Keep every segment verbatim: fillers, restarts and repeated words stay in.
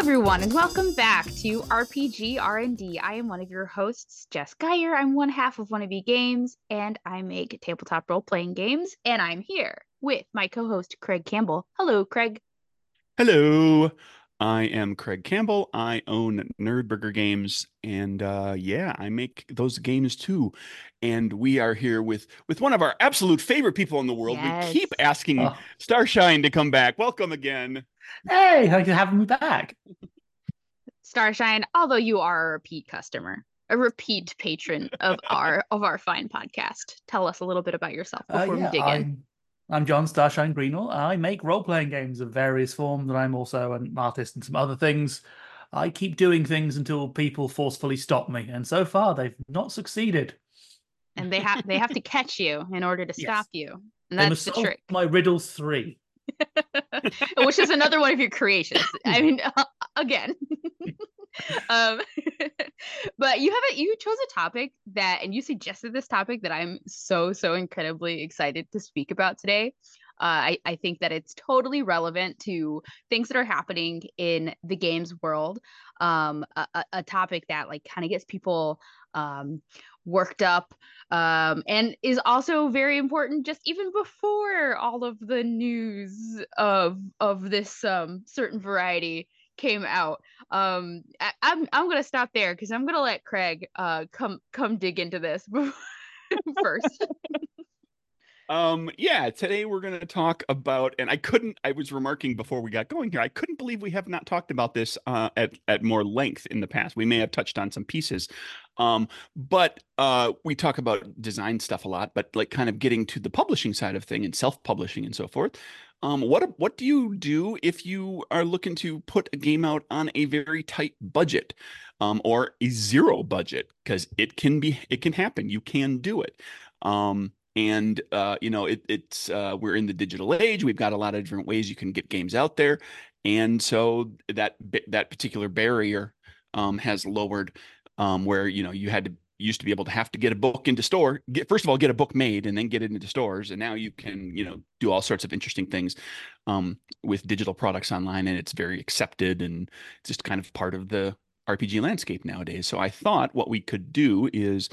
everyone, and welcome back to R P G R and D. I am one of your hosts, Jess Geyer. I'm one half of Wannabe Games, and I make tabletop role-playing games. And I'm here with my co-host, Craig Campbell. Hello, Craig. Hello, I am Craig Campbell. I own Nerdburger Games, and uh, yeah, I make those games too. And we are here with with one of our absolute favorite people in the world. We keep Yes. asking Oh, Starshine to come back. Welcome again. hey, thanks for having me back. Starshine, although you are a repeat customer, a repeat patron of our of our fine podcast. Tell us a little bit about yourself Uh, before we yeah, dig in. I'm I'm John Starshine Greenall. I make role-playing games of various forms, and I'm also an artist and some other things. I keep doing things until people forcefully stop me, and so far they've not succeeded. And they have they have to catch you in order to stop Yes, you. And they that's must the solve trick. my riddles three. Which is another one of your creations. I mean, uh, again. um, but you haven't. You chose a topic that, and you suggested this topic that I'm so so incredibly excited to speak about today. Uh, I, I think that it's totally relevant to things that are happening in the games world. Um, a, a a topic that like kind of gets people um, worked up, um, and is also very important just even before all of the news of of this um, certain variety came out. Um, I, I'm I'm gonna stop there because I'm gonna let Craig uh come come dig into this first. Um, yeah, today we're going to talk about, and I couldn't, I was remarking before we got going here, I couldn't believe we have not talked about this uh, at at more length in the past. We may have touched on some pieces, um, but uh, we talk about design stuff a lot, but like kind of getting to the publishing side of thing and self-publishing and so forth. Um, what what do you do if you are looking to put a game out on a very tight budget, um, or a zero budget? Because it can be, it can happen. You can do it. Um, and uh, you know, it, it's uh, we're in the digital age. We've got a lot of different ways you can get games out there, and so that that particular barrier um, has lowered. Um, where you know you had to used to be able to have to get a book into store. Get first of all get a book made and then get it into stores, and now you can you know do all sorts of interesting things um, with digital products online, and it's very accepted and it's just kind of part of the R P G landscape nowadays. So I thought what we could do is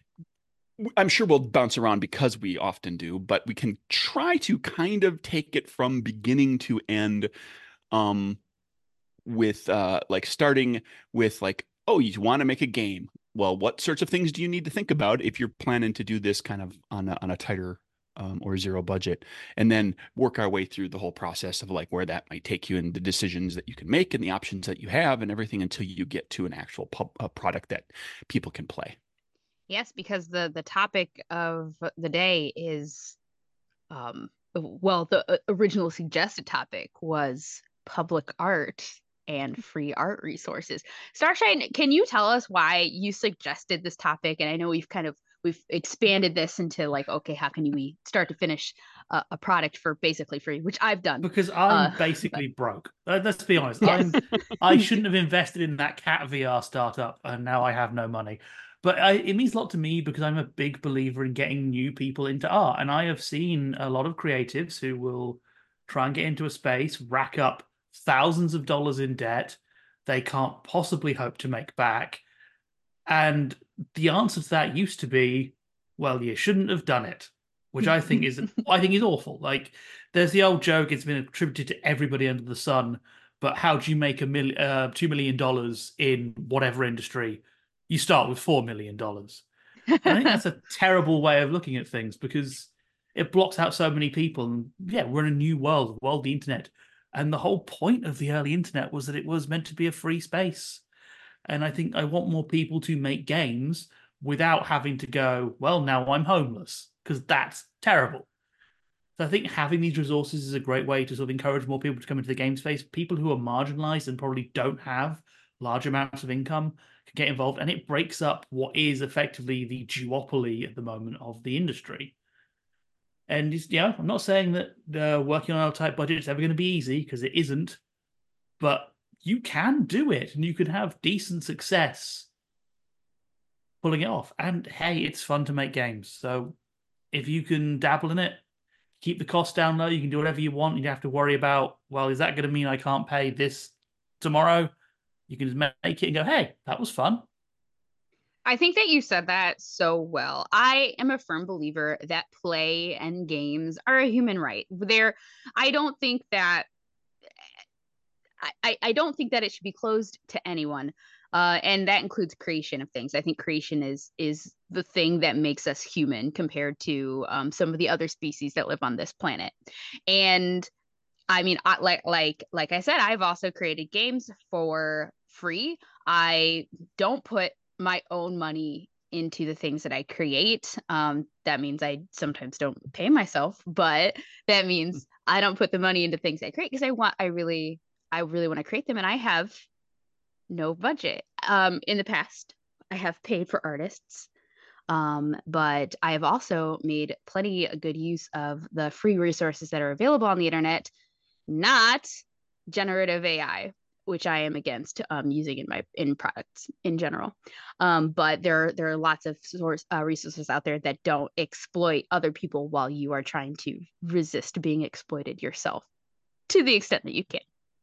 I'm sure we'll bounce around because we often do, but we can try to kind of take it from beginning to end, um, with uh, like starting with like, oh, you want to make a game. Well, what sorts of things do you need to think about if you're planning to do this kind of on a, on a tighter um, or zero budget, and then work our way through the whole process of like where that might take you and the decisions that you can make and the options that you have and everything until you get to an actual pub, a product that people can play. Yes, because the the topic of the day is um well, the uh, original suggested topic was public art and free art resources. Starshine, can you tell us why you suggested this topic? And I know we've kind of we've expanded this into like, okay, how can we start to finish a, a product for basically free, which I've done. Because Uh, I'm but basically broke. Uh, Let's be honest. yes. I'm I shouldn't have invested in that cat V R startup, and now I have no money. But I, it means a lot to me because I'm a big believer in getting new people into art, and I have seen a lot of creatives who will try and get into a space, rack up thousands of dollars in debt they can't possibly hope to make back, and the answer to that used to be, well, you shouldn't have done it, which I think is I think is awful. Like there's the old joke, it's been attributed to everybody under the sun, but how do you make a million uh, two million dollars in whatever industry? You start with four million dollars. And I think that's a terrible way of looking at things because it blocks out so many people. And yeah, we're in a new world, world of the internet. And the whole point of the early internet was that it was meant to be a free space. And I think I want more people to make games without having to go, well, now I'm homeless, because that's terrible. So I think having these resources is a great way to sort of encourage more people to come into the game space. People who are marginalized and probably don't have large amounts of income can get involved, and it breaks up what is effectively the duopoly at the moment of the industry. And yeah, I'm not saying that uh, working on a tight budget is ever going to be easy because it isn't, but you can do it and you can have decent success pulling it off. And hey, it's fun to make games. So if you can dabble in it, keep the cost down low, you can do whatever you want. You don't have to worry about, well, is that going to mean I can't pay this tomorrow? You can just make it and go, hey, that was fun. I think that you said that so well. I am a firm believer that play and games are a human right. There, I don't think that I, I don't think that it should be closed to anyone. Uh, and that includes creation of things. I think creation is is the thing that makes us human compared to um, some of the other species that live on this planet. And I mean, I, like like like I said, I've also created games for free. I don't put my own money into the things that I create. Um, that means I sometimes don't pay myself, but that means I don't put the money into things I create because I want I really I really want to create them, and I have no budget. Um, in the past, I have paid for artists, um, but I have also made plenty of good use of the free resources that are available on the internet, not generative A I, which I am against um, using in my in products in general. Um, but there there are lots of source uh, resources out there that don't exploit other people while you are trying to resist being exploited yourself to the extent that you can.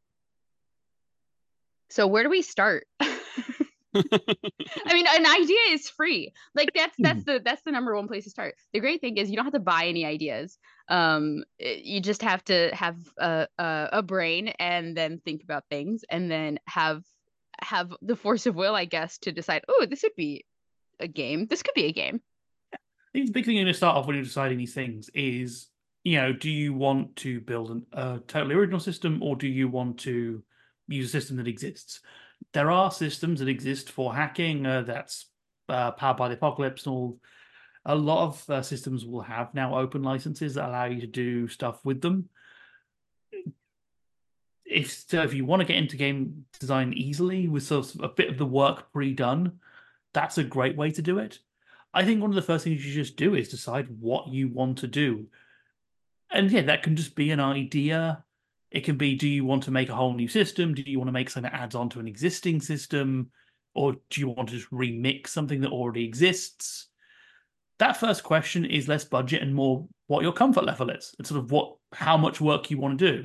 So where do we start? I mean, an idea is free. Like that's that's the that's the number one place to start. The great thing is you don't have to buy any ideas. Um, you just have to have a, a a brain and then think about things and then have have the force of will, I guess, to decide. Oh, this would be a game. This could be a game. I think the big thing you're going to start off when you're deciding these things is, you know, do you want to build an, a totally original system or do you want to use a system that exists? There are systems that exist for hacking uh, that's uh, powered by the apocalypse and all. A lot of uh, systems will have now open licenses that allow you to do stuff with them. If so, if you want to get into game design easily with sort of a bit of the work pre-done, that's a great way to do it. I think one of the first things you just do is decide what you want to do. And yeah, that can just be an idea. It can be, do you want to make a whole new system? Do you want to make something that adds on to an existing system? Or do you want to just remix something that already exists? That first question is less budget and more what your comfort level is. It's sort of what, how much work you want to do.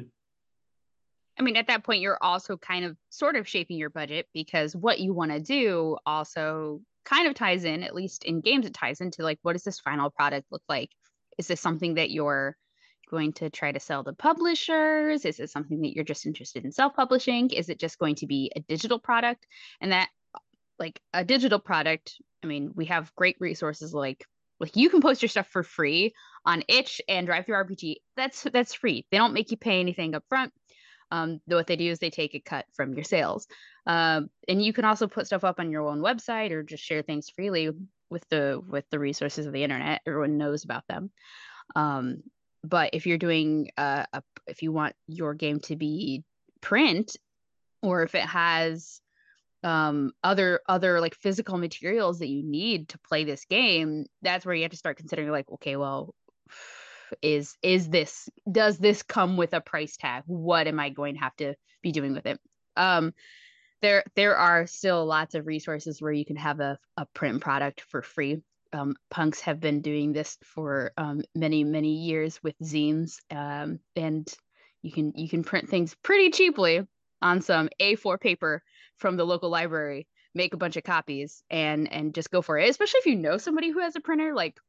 I mean, at that point, you're also kind of sort of shaping your budget because what you want to do also kind of ties in, at least in games, it ties into like, what does this final product look like? Is this something that you're going to try to sell to publishers? Is it something that you're just interested in self-publishing? Is it just going to be a digital product? And that, like a digital product, I mean, we have great resources like like you can post your stuff for free on itch and DriveThruRPG. That's that's free. They don't make you pay anything up front. Um, what they do is they take a cut from your sales. Um, and you can also put stuff up on your own website or just share things freely with the with the resources of the internet. Everyone knows about them. Um, but if you're doing uh, a, if you want your game to be print, or if it has um other other like physical materials that you need to play this game, that's where you have to start considering like, okay, well, is is this does this come with a price tag? What am I going to have to be doing with it? Um there there are still lots of resources where you can have a, a print product for free. Um, punks have been doing this for um, many many years with zines, um, and you can you can print things pretty cheaply on some A four paper from the local library, make a bunch of copies, and and just go for it. Especially if you know somebody who has a printer, like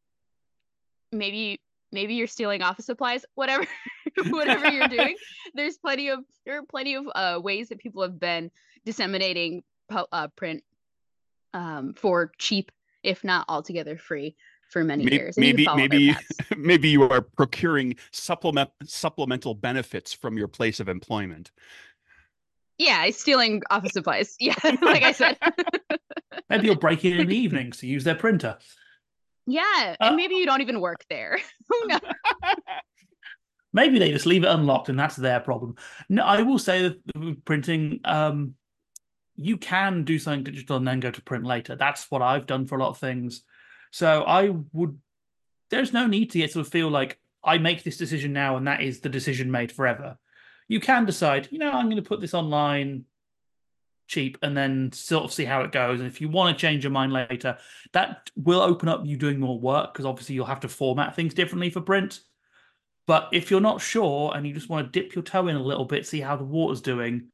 maybe maybe you're stealing office supplies, whatever whatever you're doing. There's plenty of there are plenty of uh, ways that people have been disseminating uh, print um, for cheap, if not altogether free, for many maybe, years. And maybe you maybe maybe you are procuring supplement supplemental benefits from your place of employment. Yeah, stealing office supplies. Yeah, like I said. Maybe you'll break in in the evenings to use their printer. Yeah, Uh, and maybe you don't even work there. Who knows? Maybe they just leave it unlocked and that's their problem. No, I will say that with printing, um, you can do something digital and then go to print later. That's what I've done for a lot of things. So I would, there's no need to get sort of feel like I make this decision now and that is the decision made forever. You can decide, you know, I'm going to put this online cheap and then sort of see how it goes. And if you want to change your mind later, that will open up you doing more work because obviously you'll have to format things differently for print. But if you're not sure and you just want to dip your toe in a little bit, see how the water's doing,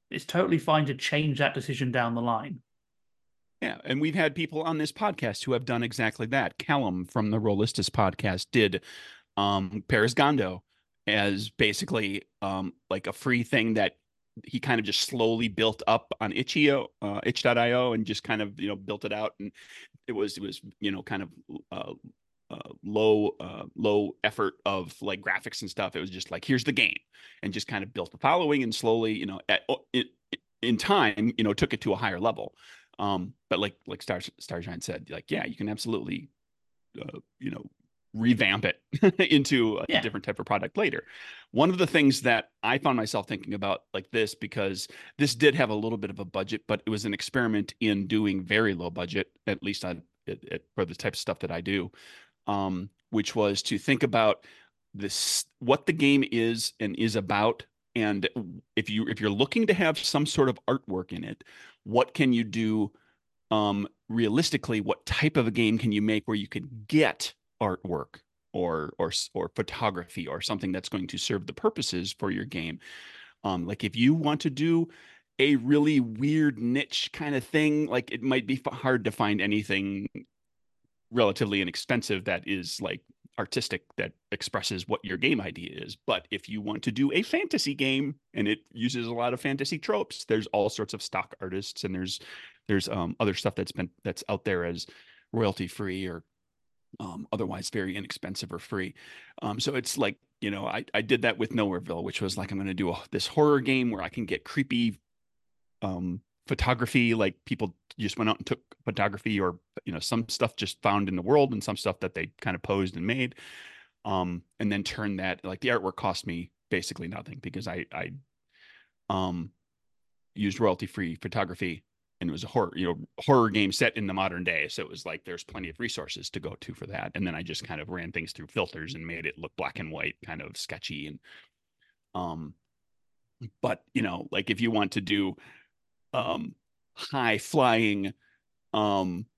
it's totally fine to change that decision down the line. Yeah, and we've had people on this podcast who have done exactly that. Callum from the Rollistus podcast did um, Paris Gondo as basically um, like a free thing that he kind of just slowly built up on itch.io, uh, itch dot i o, and just kind of, you know, built it out. And it was, it was, you know, kind of uh, uh, low, uh, low effort of like graphics and stuff. It was just like, here's the game, and just kind of built the following, and slowly, you know, at, in, in time, you know, took it to a higher level. Um, but like, like Star, Starshine said, like, yeah, you can absolutely, uh, you know, revamp it into a yeah. different type of product later. One of the things that I found myself thinking about like this, because this did have a little bit of a budget, but it was an experiment in doing very low budget, at least on it, it, for the type of stuff that I do, um, which was to think about this, what the game is and is about. And if you, if you're looking to have some sort of artwork in it, what can you do? Um, realistically, what type of a game can you make where you can get artwork or or or photography or something that's going to serve the purposes for your game? Um, like if you want to do a really weird niche kind of thing, like it might be hard to find anything relatively inexpensive that is like artistic, that expresses what your game idea is. But if you want to do a fantasy game and it uses a lot of fantasy tropes, there's all sorts of stock artists, and there's there's um, other stuff that's been that's out there as royalty free or um, otherwise very inexpensive or free. Um, so it's like, you know, I, I did that with Nowhereville, which was like, I'm going to do a, this horror game where I can get creepy um, photography, like people just went out and took photography, or, you know, some stuff just found in the world and some stuff that they kind of posed and made, um, and then turn that, like the artwork cost me basically nothing because I, I um, used royalty-free photography, and it was a horror, you know, horror game set in the modern day. So it was like, there's plenty of resources to go to for that. And then I just kind of ran things through filters and made it look black and white, kind of sketchy. And, um, but you know, like if you want to do, um, high flying, um,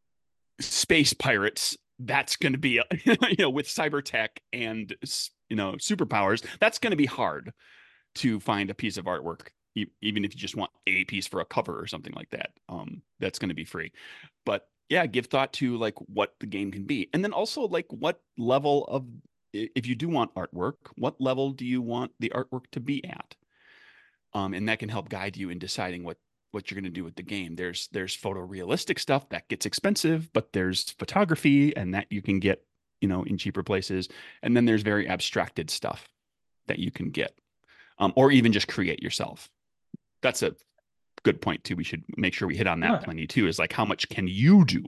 space pirates, that's going to be, you know, with cyber tech and, you know, superpowers, that's going to be hard to find a piece of artwork, even if you just want a piece for a cover or something like that. Um, that's going to be free. But yeah, give thought to like what the game can be. And then also like what level of, if you do want artwork, what level do you want the artwork to be at? Um, and that can help guide you in deciding what, what you're going to do with the game. There's, there's photorealistic stuff that gets expensive, but there's photography, and that you can get, you know, in cheaper places. And then there's very abstracted stuff that you can get, um, or even just create yourself. That's a good point too. We should make sure we hit on that Right. plenty too, is like, how much can you do?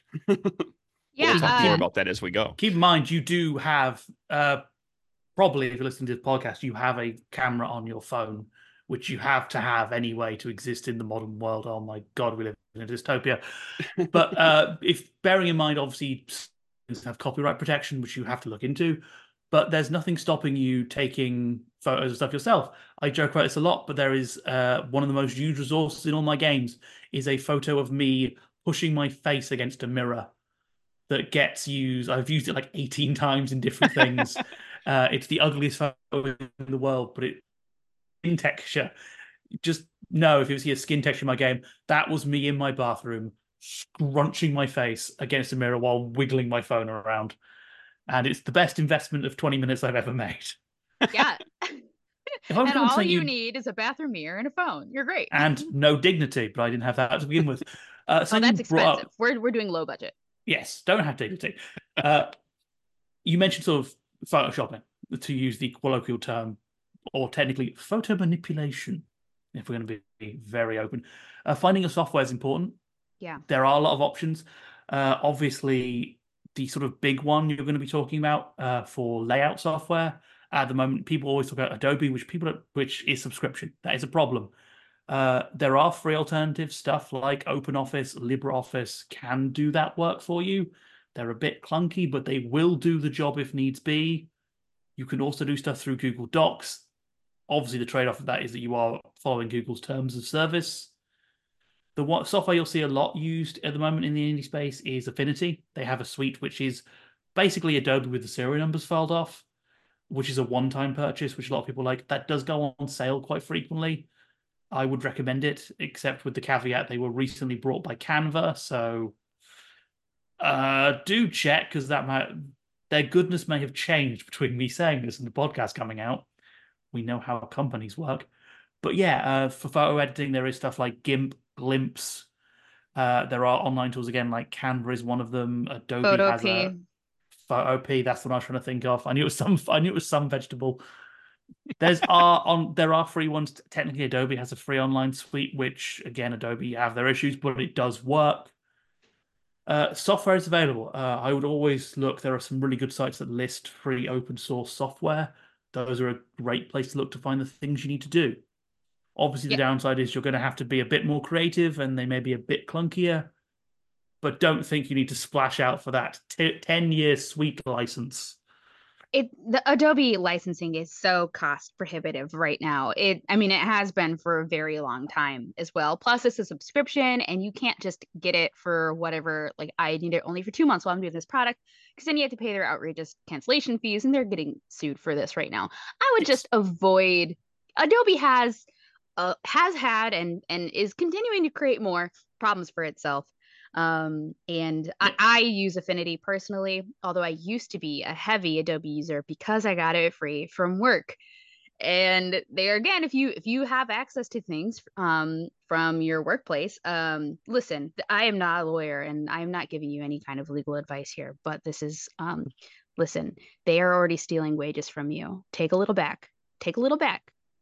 Yeah, We'll talk uh, more about that as we go. Keep in mind, you do have, uh, probably if you're listening to the podcast, you have a camera on your phone, which you have to have anyway to exist in the modern world. Oh my God, we live in a dystopia. But uh, if bearing in mind, obviously, have copyright protection, which you have to look into, but there's nothing stopping you taking photos of stuff yourself. I joke about this a lot, but there is uh, one of the most used resources in all my games is a photo of me pushing my face against a mirror that gets used. I've used it like eighteen times in different things. uh, it's the ugliest photo in the world, but it skin texture. Just know if you see a skin texture in my game, that was me in my bathroom scrunching my face against a mirror while wiggling my phone around. And it's the best investment of twenty minutes I've ever made. Yeah. If I was And going to all say you you need is a bathroom mirror and a phone. You're great. and no dignity, but I didn't have that to begin with. Uh, Oh, something that's you brought expensive. up- We're we're doing low budget. Yes, don't have dignity. Uh, you mentioned sort of photoshopping, to use the colloquial term, or technically photo manipulation, if we're going to be very open. Uh, finding a software is important. Yeah. There are a lot of options. Uh, obviously, the sort of big one you're going to be talking about uh, for layout software at the moment, people always talk about Adobe, which people which is subscription. That is a problem. Uh, there are free alternatives, stuff like OpenOffice, LibreOffice can do that work for you. They're a bit clunky, but they will do the job if needs be. You can also do stuff through Google Docs. Obviously, the trade-off of that is that you are following Google's terms of service. The what software you'll see a lot used at the moment in the indie space is Affinity. They have a suite which is basically Adobe with the serial numbers filed off, which is a one-time purchase, which a lot of people like. That does go on sale quite frequently. I would recommend it, except with the caveat they were recently brought by Canva, so uh, do check because that might their goodness may have changed between me saying this and the podcast coming out. We know how companies work, but yeah, uh, for photo editing there is stuff like GIMP, Glimpse. Uh, there are online tools again, like Canva is one of them. Adobe has Photopea. a Photopea. That's what I was trying to think of. I knew it was some. I knew it was some vegetable. There's are on there are free ones. Technically, Adobe has a free online suite, which again, Adobe have their issues, but it does work. Uh, software is available. Uh, I would always look. There are some really good sites that list free open source software. Those are a great place to look to find the things you need to do. Obviously, the Yeah. downside is you're going to have to be a bit more creative, and they may be a bit clunkier. But don't think you need to splash out for that t- ten year suite license. It the Adobe licensing is so cost prohibitive right now. It I mean it has been for a very long time as well. Plus it's a subscription and you can't just get it for whatever, like I need it only for two months while I'm doing this product, because then you have to pay their outrageous cancellation fees and they're getting sued for this right now. I would It's just avoid. Adobe has uh, has had and and is continuing to create more problems for itself. Um, and I, yeah. I use Affinity personally, although I used to be a heavy Adobe user because I got it free from work. And there again, if you if you have access to things um, from your workplace, um, listen, I am not a lawyer and I am not giving you any kind of legal advice here, but this is um, listen, they are already stealing wages from you. Take a little back. Take a little back.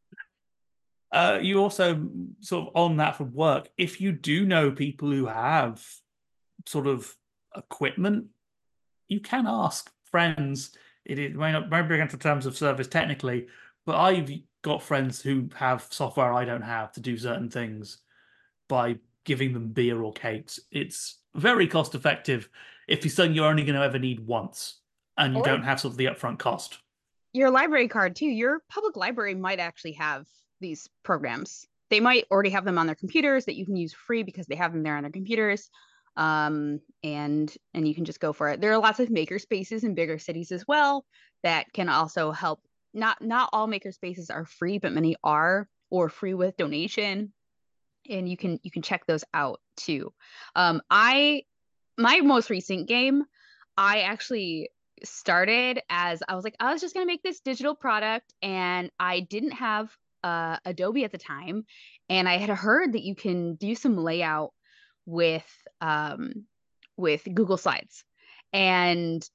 Uh, you also sort of on that from work. If you do know people who have sort of equipment, you can ask friends. It, it may not may be against the terms of service technically, but I've got friends who have software I don't have to do certain things by giving them beer or cakes. It's very cost effective if it's something you're only going to ever need once and you Or don't have sort of the upfront cost. your library card too. Your public library might actually have these programs. They might already have them on their computers that you can use free because they have them there on their computers. Um, and and you can just go for it. There are lots of maker spaces in bigger cities as well that can also help. Not not all maker spaces are free, but many are or free with donation. And you can you can check those out too. Um, I my most recent game, I actually started as I was like, I was just gonna make this digital product, and I didn't have uh, Adobe at the time, and I had heard that you can do some layout with um, with Google Slides, and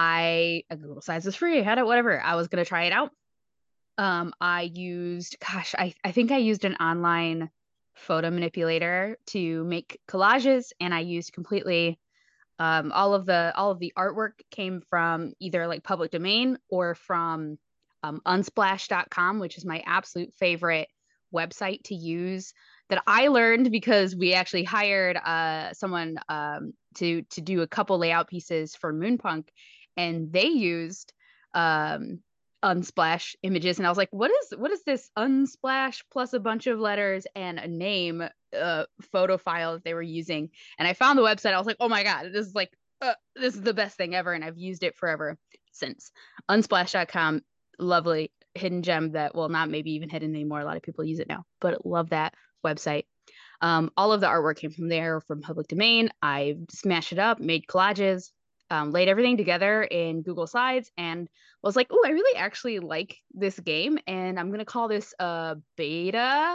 I uh, Google Slides is free. I had it, whatever. I was gonna try it out. Um, I used, gosh, I I think I used an online photo manipulator to make collages, and I used completely um, all of the all of the artwork came from either like public domain or from um, unsplash dot com, which is my absolute favorite website to use, that I learned because we actually hired uh, someone um, to to do a couple layout pieces for Moonpunk, and they used um, Unsplash images, and I was like, what is what is this Unsplash plus a bunch of letters and a name uh, photo file that they were using? And I found the website. I was like, oh my God, this is like, uh, this is the best thing ever. And I've used it forever since. unsplash dot com, lovely hidden gem that, well, not maybe even hidden anymore. A lot of people use it now, but love that website. Um, all of the artwork came from there, from public domain. I smashed it up, made collages, um, laid everything together in Google Slides, and was like, oh, I really actually like this game. And I'm going to call this a beta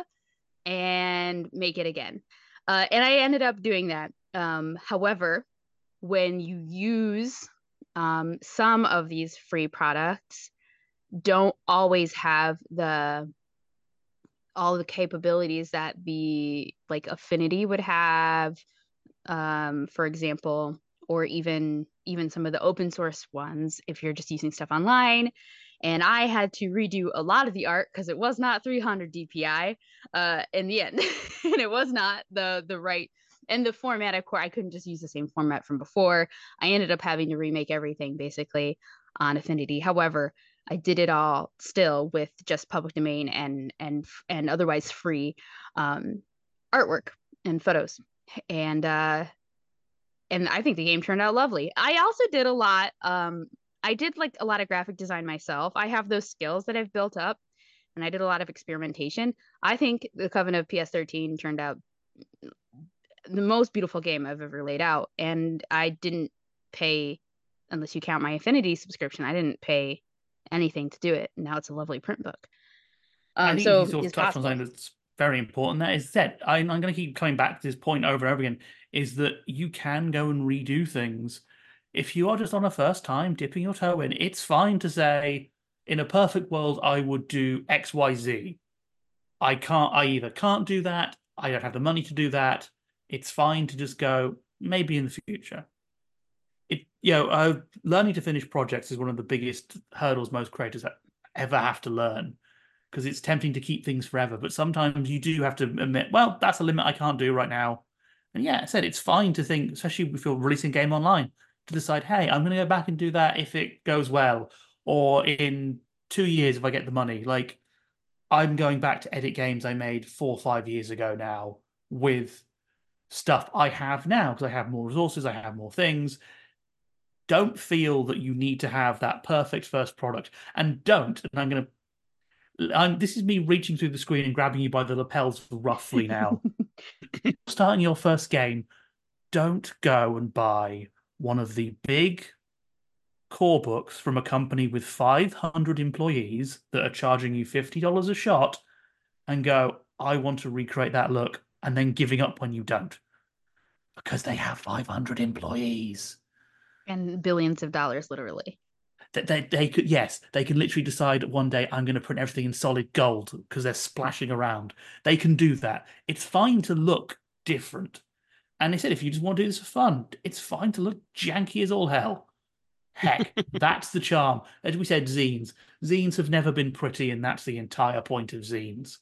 and make it again. Uh, and I ended up doing that. Um, however, when you use um, some of these free products, don't always have the all the capabilities that the like Affinity would have, um, for example, or even even some of the open source ones if you're just using stuff online. And I had to redo a lot of the art because it was not three hundred D P I uh, in the end, and it was not the the right and the format. Of course, I couldn't just use the same format from before. I ended up having to remake everything basically on Affinity. However, I did it all still with just public domain and and and otherwise free um, artwork and photos, and uh, and I think the game turned out lovely. I also did a lot. Um, I did like a lot of graphic design myself. I have those skills that I've built up, and I did a lot of experimentation. I think the Coven of P S thirteen turned out the most beautiful game I've ever laid out. And I didn't pay, unless you count my Affinity subscription, I didn't pay anything to do it. Now it's a lovely print book. I Um, think so you sort of it's touched possible. on something that's very important. That is that I, I'm going to keep coming back to this point over and over again, is that you can go and redo things. If you are just on a first time dipping your toe in, it's fine to say, in a perfect world, I would do X, Y, Z. I can't, I either can't do that, I don't have the money to do that. It's fine to just go, maybe in the future. It, you know, uh, learning to finish projects is one of the biggest hurdles most creators ever have to learn, because it's tempting to keep things forever. But sometimes you do have to admit, well, that's a limit I can't do right now. And yeah, I said it's fine to think, especially if you're releasing a game online, to decide, hey, I'm going to go back and do that if it goes well, or in two years if I get the money. Like, I'm going back to edit games I made four or five years ago now with stuff I have now because I have more resources, I have more things. Don't feel that you need to have that perfect first product, and don't. And I'm going to I'm, this is me reaching through the screen and grabbing you by the lapels roughly now. Starting your first game, don't go and buy one of the big core books from a company with five hundred employees that are charging you fifty dollars a shot and go, I want to recreate that look, and then giving up when you don't. Because they have five hundred employees. And billions of dollars, literally. That they, they could, yes, they can literally decide one day, I'm going to print everything in solid gold because they're splashing around. They can do that. It's fine to look different. And they said, if you just want to do this for fun, it's fine to look janky as all hell. Heck, that's the charm. As we said, zines. Zines have never been pretty, and that's the entire point of zines.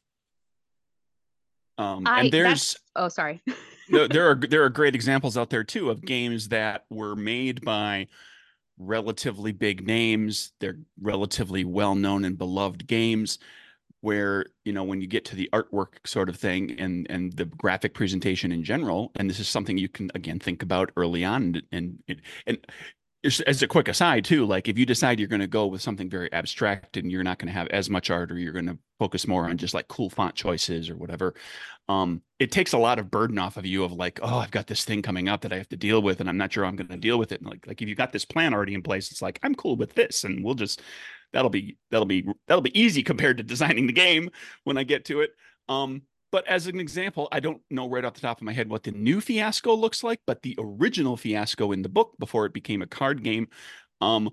Um, I, and there's oh, sorry. no, there are there are great examples out there too of games that were made by relatively big names. They're relatively well-known and beloved games where, you know, when you get to the artwork sort of thing and and the graphic presentation in general, and this is something you can again think about early on, and and, and as a quick aside too, like if you decide you're going to go with something very abstract and you're not going to have as much art, or you're going to focus more on just like cool font choices or whatever, um, it takes a lot of burden off of you of like, oh, I've got this thing coming up that I have to deal with, and I'm not sure I'm going to deal with it. And like, like if you've got this plan already in place, it's like, I'm cool with this, and we'll just, that'll be, that'll be, that'll be easy compared to designing the game when I get to it. Um, But as an example, I don't know right off the top of my head what the new Fiasco looks like, but the original Fiasco in the book before it became a card game, um,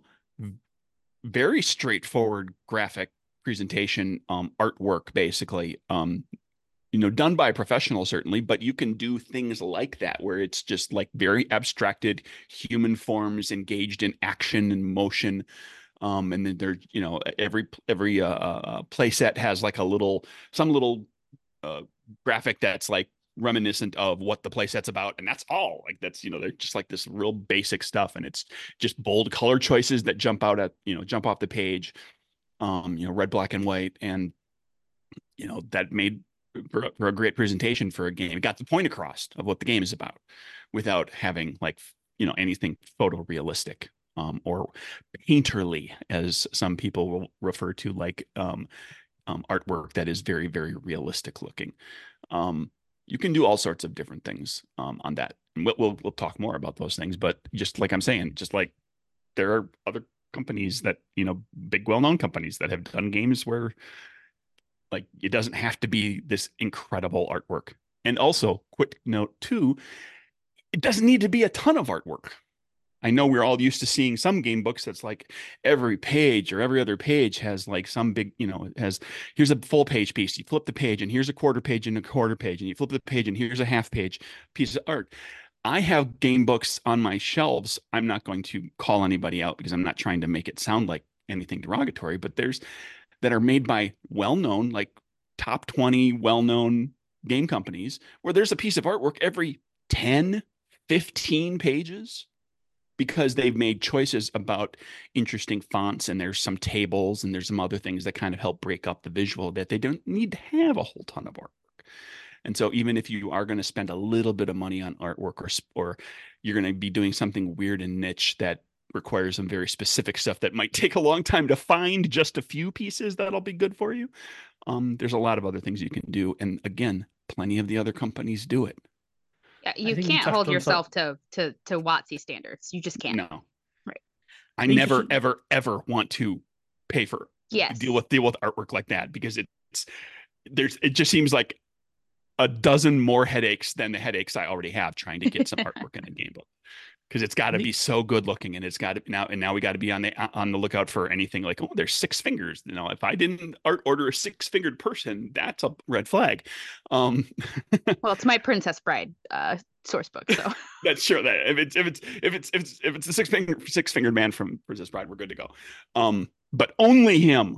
very straightforward graphic presentation, um, artwork, basically, um, you know, done by a professional, certainly, but you can do things like that where it's just like very abstracted human forms engaged in action and motion. Um, and then there, you know, every, every, uh, uh play set has like a little, some little, uh, graphic that's like reminiscent of what the playset's about, and that's all. Like that's, you know, they're just like this real basic stuff, and it's just bold color choices that jump out at, you know, jump off the page, um, you know, red, black, and white, and you know that made for, for a great presentation for a game. It got the point across of what the game is about without having like, you know, anything photorealistic. Um, or painterly, as some people will refer to, like um, Um, artwork that is very, very realistic looking. Um, you can do all sorts of different things um, on that. And we'll, we'll we'll talk more about those things. But just like I'm saying, just like there are other companies that, you know, big well-known companies that have done games where like it doesn't have to be this incredible artwork. And also, quick note too, it doesn't need to be a ton of artwork. I know we're all used to seeing some game books that's like every page or every other page has like some big, you know, it has, here's a full page piece. You flip the page and here's a quarter page and a quarter page, and you flip the page and here's a half page piece of art. I have game books on my shelves. I'm not going to call anybody out because I'm not trying to make it sound like anything derogatory, but there's that are made by well-known, like top twenty well-known game companies where there's a piece of artwork every ten, fifteen pages, because they've made choices about interesting fonts, and there's some tables and there's some other things that kind of help break up the visual that they don't need to have a whole ton of artwork. And so even if you are going to spend a little bit of money on artwork, or or you're going to be doing something weird and niche that requires some very specific stuff that might take a long time to find just a few pieces that'll be good for you, Um, there's a lot of other things you can do. And again, plenty of the other companies do it. Yeah, you think we can't touched hold on yourself to to to WotC standards. You just can't. No. Right. I think you never, should- ever, ever want to pay for Yes. deal with deal with artwork like that because it's there's it just seems like a dozen more headaches than the headaches I already have trying to get some artwork in a game book. Because it's got to be so good looking, and it's got to now. And now we got to be on the on the lookout for anything like, oh, there's six fingers. You know, if I didn't art order a six fingered person, that's a red flag. Um, well, it's my Princess Bride uh, source book, so that's sure that if it's if it's if it's if it's if it's a six finger six fingered man from Princess Bride, we're good to go. Um, but only him.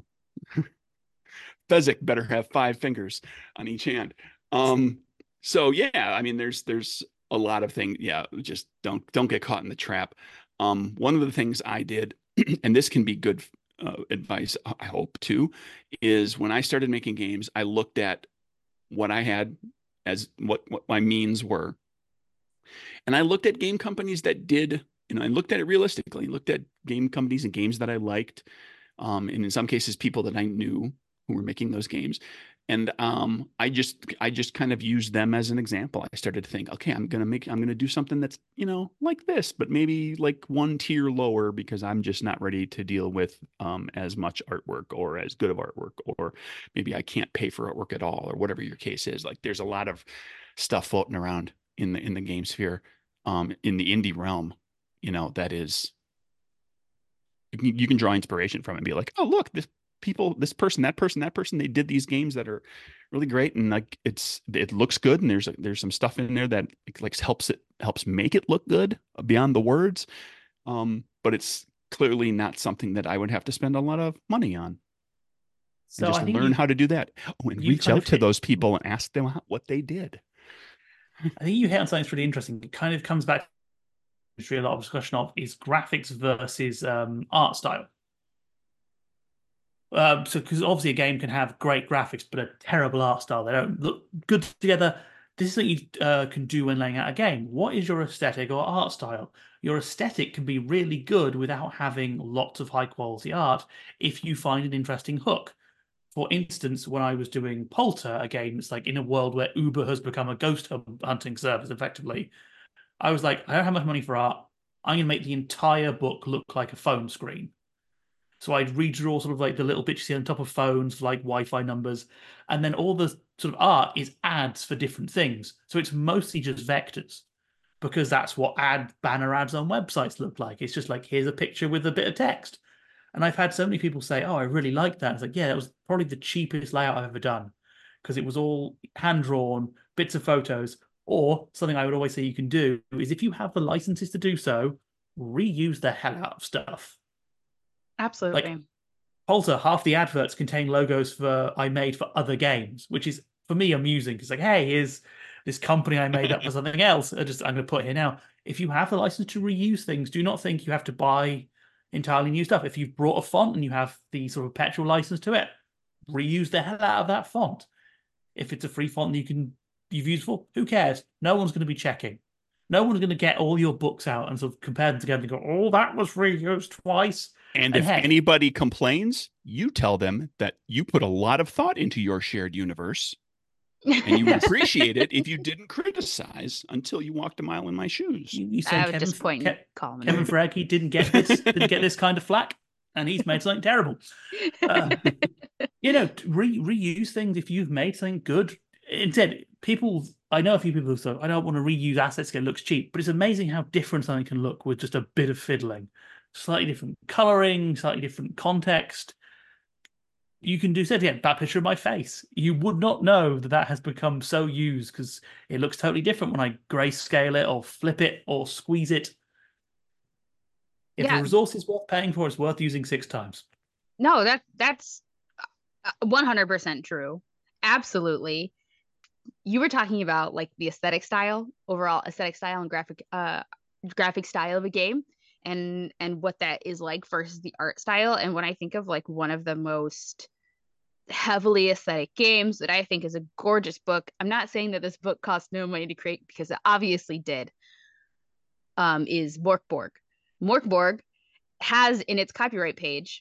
Fezzik better have five fingers on each hand. Um, so yeah, I mean, there's there's. a lot of things. Yeah. Just don't, don't get caught in the trap. Um, one of the things I did, and this can be good uh, advice, I hope too, is when I started making games, I looked at what I had as what, what my means were. And I looked at game companies that did, you know, I looked at it realistically, looked at game companies and games that I liked. Um, and in some cases, people that I knew who were making those games. And um, I just I just kind of used them as an example. I started to think, okay, I'm gonna make I'm gonna do something that's, you know, like this, but maybe like one tier lower because I'm just not ready to deal with um, as much artwork or as good of artwork, or maybe I can't pay for artwork at all, or whatever your case is. Like there's a lot of stuff floating around in the in the game sphere, um, in the indie realm, you know, that is you can, you can draw inspiration from it and be like, oh look, this people, this person, that person, that person, they did these games that are really great, and like it's it looks good, and there's there's some stuff in there that like helps it helps make it look good beyond the words, um, but it's clearly not something that I would have to spend a lot of money on. So and just I think learn you, how to do that. Oh, and you reach kind out of to hit- those people and ask them how, what they did. I think you hit on something that's really interesting. It kind of comes back to a lot of discussion of is graphics versus um, art style. Uh, so, because obviously a game can have great graphics but a terrible art style. They don't look good together. This is something you uh, can do when laying out a game. What is your aesthetic or art style? Your aesthetic can be really good without having lots of high quality art if you find an interesting hook. For instance, when I was doing Polter, a game that's like in a world where Uber has become a ghost hunting service effectively, I was like, I don't have much money for art. I'm going to make the entire book look like a phone screen. So I'd redraw sort of like the little bits you see on top of phones, like Wi-Fi numbers, and then all the sort of art is ads for different things. So it's mostly just vectors, because that's what ad banner ads on websites look like. It's just like, here's a picture with a bit of text. And I've had so many people say, oh, I really like that. It's like, yeah, it was probably the cheapest layout I've ever done, because it was all hand-drawn, bits of photos. Or something I would always say you can do is, if you have the licenses to do so, reuse the hell out of stuff. absolutely. Like Polter, half the adverts contain logos for I made for other games, which is for me amusing. It's like, hey, here's this company I made up for something else. I just I'm going to put here now. If you have the license to reuse things, do not think you have to buy entirely new stuff. If you've brought a font and you have the sort of perpetual license to it, reuse the hell out of that font. If it's a free font you can you've used for, who cares? No one's going to be checking. No one's going to get all your books out and sort of compare them together and go, oh, that was reused twice. And, And if heck- anybody complains, you tell them that you put a lot of thought into your shared universe, and you would appreciate it if you didn't criticize until you walked a mile in my shoes. You, you I say have a Kevin, disappointing Ke- column. Kevin Feige didn't get this, didn't get this kind of flack, and he's made something terrible. Uh, you know, re- reuse things if you've made something good. Instead, people, I know a few people who say, I don't want to reuse assets because it looks cheap, but it's amazing how different something can look with just a bit of fiddling. Slightly different coloring, slightly different context. You can do, said, yeah, that picture of my face. You would not know that that has become so used because it looks totally different when I grayscale it or flip it or squeeze it. If Yeah. the resource is worth paying for, it's worth using six times. No, that that's one hundred percent true. Absolutely. You were talking about like the aesthetic style, overall aesthetic style and graphic uh graphic style of a game, and and what that is like versus the art style. And when I think of like one of the most heavily aesthetic games that I think is a gorgeous book, I'm not saying that this book cost no money to create, because it obviously did, um, is Morkborg. Morkborg has in its copyright page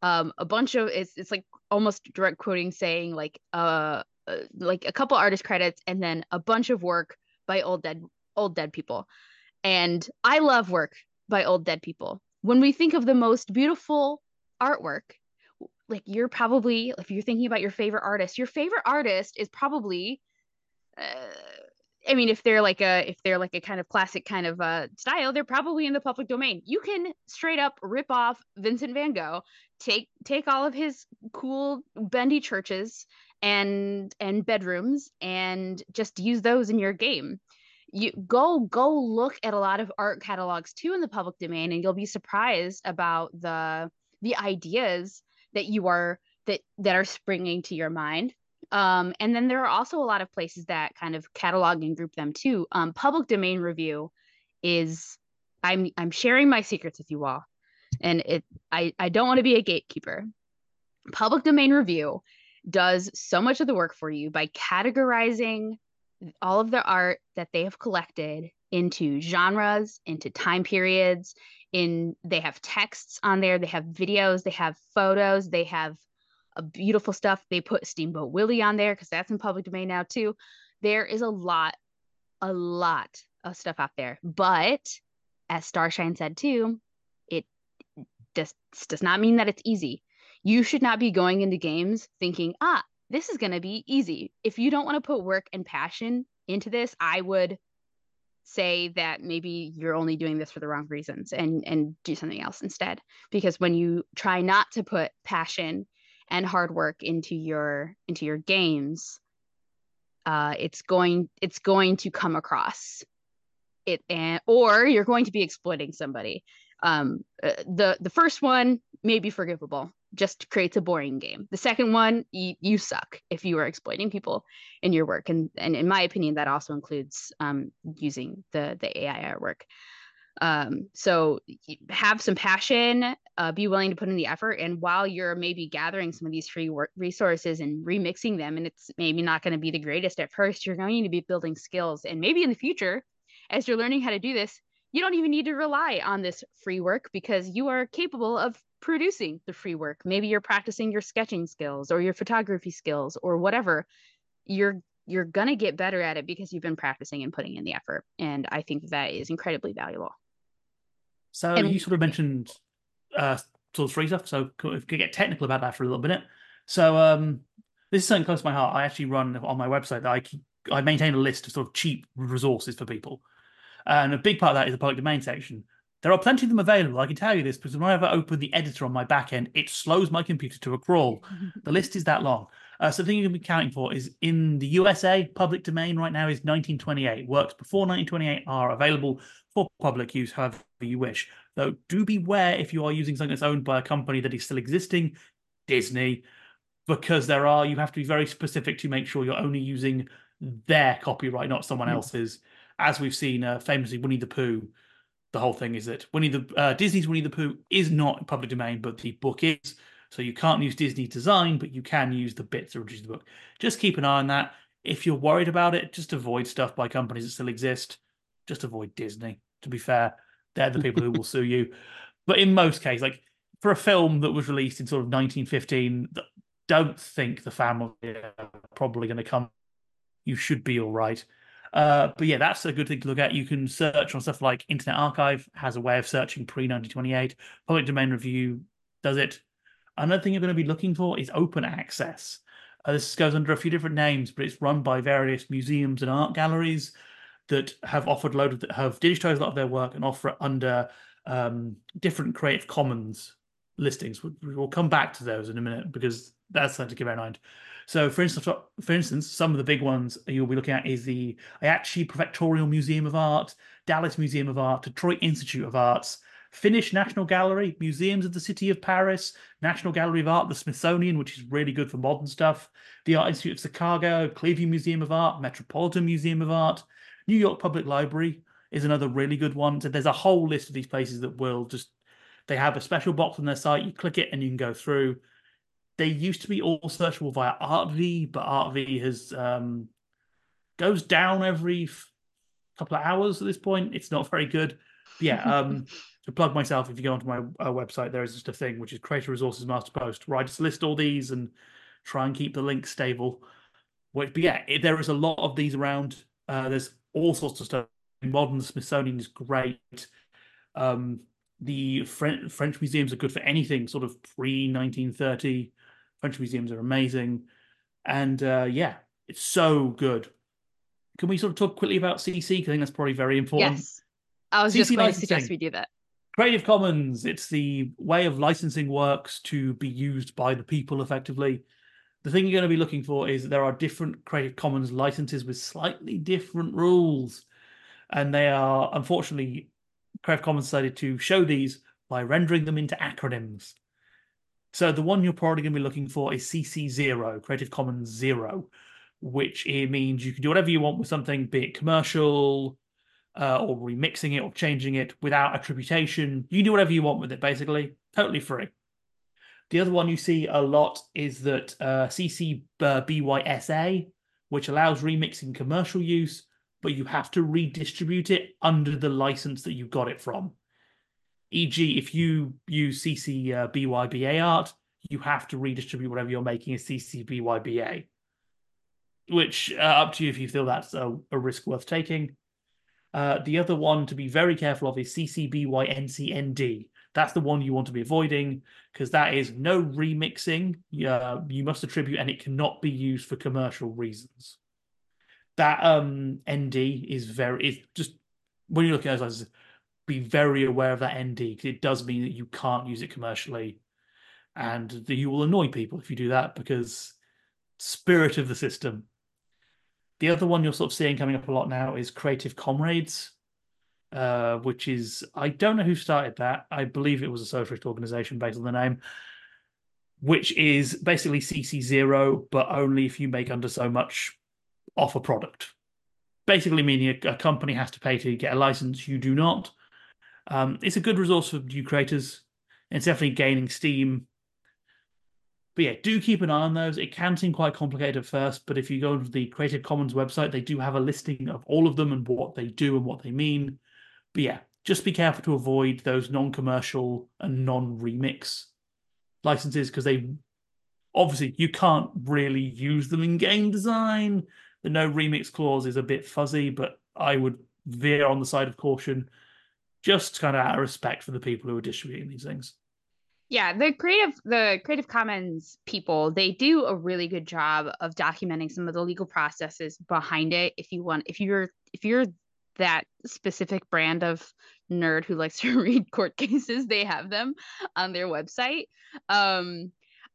Um, a bunch of it's it's like almost direct quoting saying like uh uh, like a couple artist credits and then a bunch of work by old dead old dead people. And I love work by old dead people. When we think of the most beautiful artwork, like you're probably, if you're thinking about your favorite artist, your favorite artist is probably uh, I mean, if they're like a if they're like a kind of classic kind of uh style, they're probably in the public domain. You can straight up rip off Vincent van Gogh, take take all of his cool bendy churches and and bedrooms and just use those in your game. You go go look at a lot of art catalogs too in the public domain, and you'll be surprised about the the ideas that you are that that are springing to your mind. Um, and then there are also a lot of places that kind of catalog and group them too. Um, public domain review is I'm I'm sharing my secrets with you all, and it I I don't want to be a gatekeeper. Public domain review does so much of the work for you by categorizing all of the art that they have collected into genres, into time periods. In they have texts on there, they have videos, they have photos, they have a beautiful stuff. They put Steamboat Willie on there because that's in public domain now too. There is a lot, a lot of stuff out there. But as Starshine said too, it just does not mean that it's easy. You should not be going into games thinking, ah, this is going to be easy. If you don't want to put work and passion into this, I would say that maybe you're only doing this for the wrong reasons and and do something else instead. Because when you try not to put passion and hard work into your into your games, uh, it's going it's going to come across it, and or you're going to be exploiting somebody. Um, uh, the the first one may be forgivable, just creates a boring game. The second one, you, you suck if you are exploiting people in your work, and and in my opinion, that also includes um, using the the A I artwork. Um, so have some passion, uh, be willing to put in the effort. And while you're maybe gathering some of these free work resources and remixing them, and it's maybe not going to be the greatest at first, you're going to be building skills. And maybe in the future, as you're learning how to do this, you don't even need to rely on this free work because you are capable of producing the free work. Maybe you're practicing your sketching skills or your photography skills or whatever. You're you're going to get better at it because you've been practicing and putting in the effort. And I think that is incredibly valuable. So And you sort of mentioned uh, sort of free stuff. So if we could get technical about that for a little minute. So um, this is something close to my heart. I actually run on my website that I keep, I maintain a list of sort of cheap resources for people, and a big part of that is the public domain section. There are plenty of them available. I can tell you this because whenever I open the editor on my back end, it slows my computer to a crawl. The list is that long. Uh, so the thing you're going to be counting for is in the U S A, public domain right now is nineteen twenty-eight. Works before nineteen twenty-eight are available for public use however you wish. Though do beware if you are using something that's owned by a company that is still existing, Disney, because there are, you have to be very specific to make sure you're only using their copyright, not someone Mm. else's. As we've seen uh, famously, Winnie the Pooh, the whole thing is that Winnie the uh, Disney's Winnie the Pooh is not public domain, but the book is. So you can't use Disney design, but you can use the bits that reduce the book. Just keep an eye on that. If you're worried about it, just avoid stuff by companies that still exist. Just avoid Disney. To be fair, they're the people who will sue you. But in most cases, like for a film that was released in sort of nineteen fifteen, don't think the family are probably going to come. You should be all right. Uh, but yeah, that's a good thing to look at. You can search on stuff like Internet Archive has a way of searching pre nineteen twenty-eight. Public Domain Review does it. Another thing you're going to be looking for is open access. Uh, this goes under a few different names, but it's run by various museums and art galleries that have offered load of have digitized a lot of their work and offer it under um, different Creative Commons listings. We'll come back to those in a minute because that's something to keep in mind. So, for instance, for instance, some of the big ones you'll be looking at is the Aichi Prefectural Museum of Art, Dallas Museum of Art, Detroit Institute of Arts, Finnish National Gallery, Museums of the City of Paris, National Gallery of Art, the Smithsonian, which is really good for modern stuff, the Art Institute of Chicago, Clearview Museum of Art, Metropolitan Museum of Art, New York Public Library is another really good one. So there's a whole list of these places that will just, they have a special box on their site, you click it and you can go through. They used to be all searchable via ArtV, but ArtV has um, goes down every f- couple of hours at this point. It's not very good. Yeah, um, to plug myself, if you go onto my uh, website, there is just a thing which is Creator Resources Master Post, where I just list all these and try and keep the links stable. Which, but yeah, it, there is a lot of these around. Uh, there's all sorts of stuff. Modern Smithsonian is great. Um, the French French museums are good for anything sort of pre nineteen thirty. French museums are amazing, and uh, yeah, it's so good. Can we sort of talk quickly about C C? I think that's probably very important. Yes. I was C C just going licensing. to suggest we do that. Creative Commons, it's the way of licensing works to be used by the people effectively. The thing you're going to be looking for is that there are different Creative Commons licenses with slightly different rules. And they are, unfortunately, Creative Commons decided to show these by rendering them into acronyms. So the one you're probably going to be looking for is C C zero, Creative Commons zero, which it means you can do whatever you want with something, be it commercial, uh, or remixing it or changing it without attribution. You can do whatever you want with it, basically. Totally free. The other one you see a lot is that uh, C C B Y S A, which allows remixing commercial use, but you have to redistribute it under the license that you got it from. for example, if you use C C B Y B A art, you have to redistribute whatever you're making as C C B Y B A, which uh, up to you if you feel that's a, a risk worth taking. Uh, the other one to be very careful of is C C B Y N C N D. That's the one you want to be avoiding because that is no remixing. Uh, you must attribute and it cannot be used for commercial reasons. That um, N D is very, it's just, when you look at it, be very aware of that N D because it does mean that you can't use it commercially and that you will annoy people if you do that because spirit of the system. The other one you're sort of seeing coming up a lot now is Creative Comrades, uh, which is, I don't know who started that. I believe it was a socialist organization based on the name, which is basically C C zero, but only if you make under so much off a product. Basically meaning a, a company has to pay to get a license. You do not. Um, it's a good resource for new creators. It's definitely gaining steam. But yeah, do keep an eye on those. It can seem quite complicated at first, but if you go to the Creative Commons website, they do have a listing of all of them and what they do and what they mean. But yeah, just be careful to avoid those non-commercial and non-remix licenses because they obviously you can't really use them in game design. The no remix clause is a bit fuzzy, but I would veer on the side of caution just kind of out of respect for the people who are distributing these things. Yeah, the creative the Creative Commons people, they do a really good job of documenting some of the legal processes behind it. If you want, if you're if you're that specific brand of nerd who likes to read court cases, they have them on their website. Um,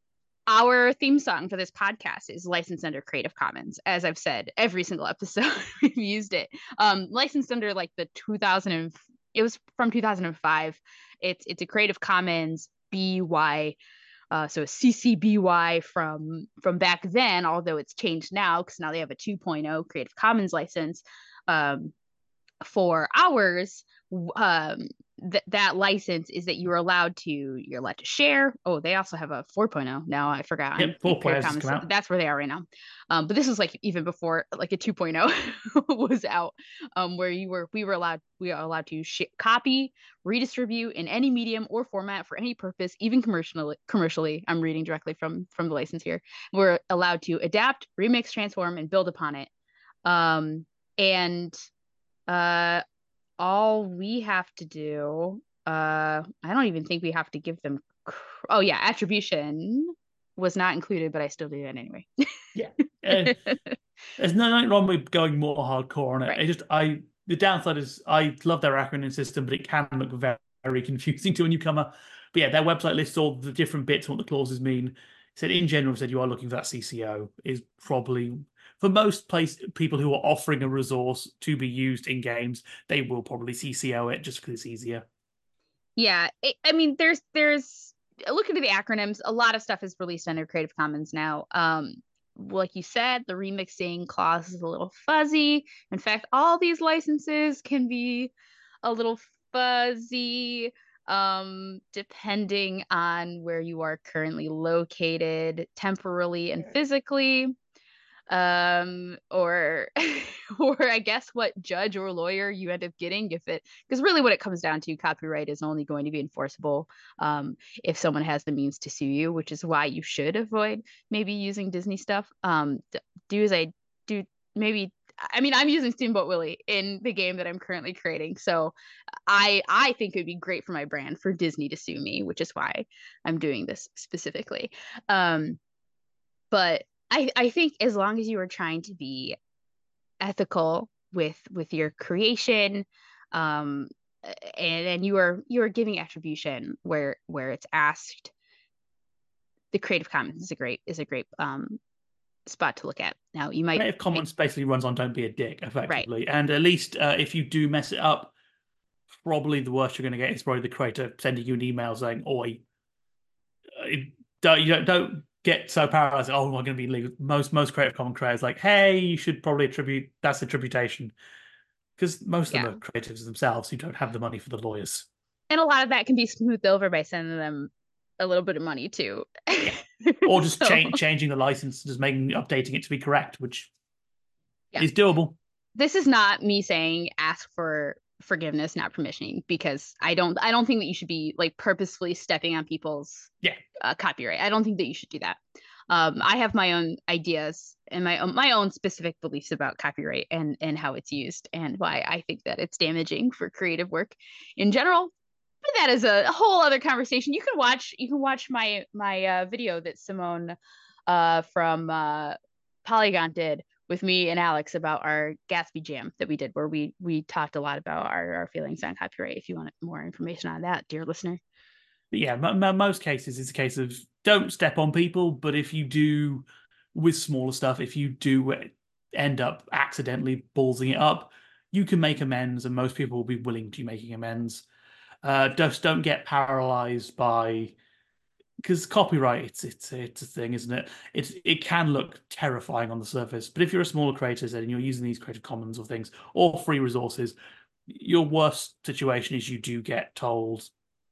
our theme song for this podcast is licensed under Creative Commons. As I've said, every single episode we've used it. Um, licensed under like the two thousand, it was from two thousand five. It's it's a Creative Commons B Y, uh, so a C C B Y from from back then, although it's changed now because now they have a two point oh Creative Commons license. Um, for ours, um, th- that license is that you're allowed to you're allowed to share. Oh, they also have a four point oh now. I forgot. Yep, four point oh come out. That's where they are right now. Um, but this was like even before like a two point oh was out, um, where you were we were allowed we are allowed to sh- copy, redistribute in any medium or format for any purpose, even commercially. Commercially, I'm reading directly from from the license here. We're allowed to adapt, remix, transform, and build upon it. Um, and uh, all we have to do, uh, I don't even think we have to give them. Cr- oh yeah, attribution was not included, but I still do that anyway. Yeah, uh, there's nothing wrong with going more hardcore on it. Right. It just I the downside is I love their acronym system, but it can look very, very confusing to a newcomer. But yeah, their website lists all the different bits and what the clauses mean. It said in general, said you are looking for that C C O is probably. For most place people who are offering a resource to be used in games, they will probably C C O it just because it's easier. Yeah, it, I mean, there's there's look into the acronyms. A lot of stuff is released under Creative Commons now. Um, like you said, the remixing clause is a little fuzzy. In fact, all these licenses can be a little fuzzy, um, depending on where you are currently located, temporally and physically. um or or I guess what judge or lawyer you end up getting, if it, because really what it comes down to, copyright is only going to be enforceable um if someone has the means to sue you, which is why you should avoid maybe using Disney stuff. Um do as I do maybe I mean, I'm using Steamboat Willie in the game that I'm currently creating, so I I think it would be great for my brand for Disney to sue me, which is why I'm doing this specifically. Um, but I I think as long as you are trying to be ethical with with your creation, um, and and you are you are giving attribution where where it's asked, the Creative Commons is a great is a great um spot to look at. Now you might Creative Commons basically runs on don't be a dick, right. effectively. And at least uh, if you do mess it up, probably the worst you're going to get is probably the creator sending you an email saying, "Oi, uh, don't you don't, don't get so paralyzed. Oh, am I going to be legal?" Most most Creative Commons creators like, "Hey, you should probably attribute that's attribution," because most of Yeah. them are creatives themselves who don't have the money for the lawyers. And a lot of that can be smoothed over by sending them a little bit of money too. Or just So- cha- changing the license, just making updating it to be correct, which Yeah. is doable. This is not me saying ask for forgiveness, not permission, because I don't I don't think that you should be like purposefully stepping on people's Yeah. uh, copyright. I don't think that you should do that. Um, I have my own ideas and my own my own specific beliefs about copyright and and how it's used and why I think that it's damaging for creative work in general. But that is a, a whole other conversation. You can watch you can watch my my uh, video that Simone uh, from uh, Polygon did with me and Alex about our Gatsby jam that we did, where we we talked a lot about our, our feelings on copyright. If you want more information on that, dear listener. But yeah, m- m- most cases it's a case of don't step on people, but if you do, with smaller stuff, if you do end up accidentally ballsing it up, you can make amends, and most people will be willing to be making amends. Uh, just don't get paralyzed by, because copyright, it's it's it's a thing, isn't it? It's it can look terrifying on the surface, but if you're a smaller creator and you're using these Creative Commons or things or free resources, your worst situation is you do get told,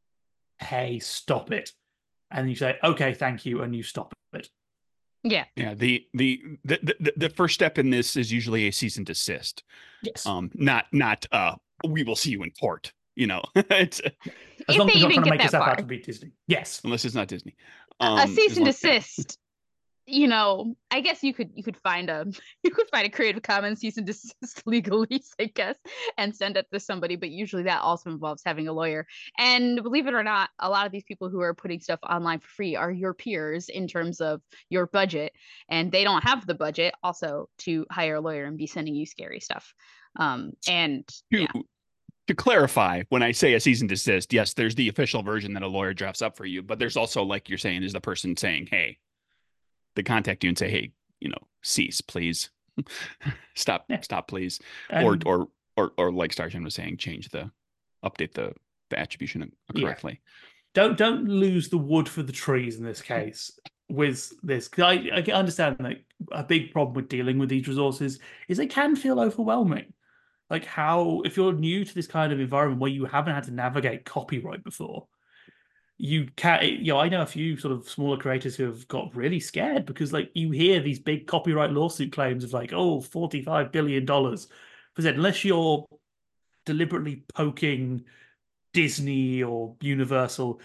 "Hey, stop it," and you say, "Okay, thank you," and you stop it. Yeah. Yeah. The, the the the the first step in this is usually a cease and desist. Yes. Um, not not uh, we will see you in court. You know, it's As If long as they you're not even trying to get make that yourself far. out to be Disney. Yes. unless it's not Disney. a Um, cease as and long- desist. You know, I guess you could you could find a you could find a Creative Commons cease and desist legally, I guess, and send it to somebody. But usually that also involves having a lawyer. And believe it or not, a lot of these people who are putting stuff online for free are your peers in terms of your budget, and they don't have the budget also to hire a lawyer and be sending you scary stuff. Um, and to, yeah, to clarify, when I say a cease and desist, yes, there's the official version that a lawyer drafts up for you, but there's also, like you're saying, is the person saying, "Hey," they contact you and say, "Hey, you know, cease, please, stop, Yeah. stop, please," And or or or or like Starshin was saying, change the, update the the attribution Yeah. correctly. don't don't lose the wood for the trees in this case with this. 'Cause I, I can understand that a big problem with dealing with these resources is they can feel overwhelming. Like how, if you're new to this kind of environment where you haven't had to navigate copyright before, you can, you know, I know a few sort of smaller creators who have got really scared because like you hear these big copyright lawsuit claims of like, oh, forty-five billion dollars. But unless you're deliberately poking Disney or Universal,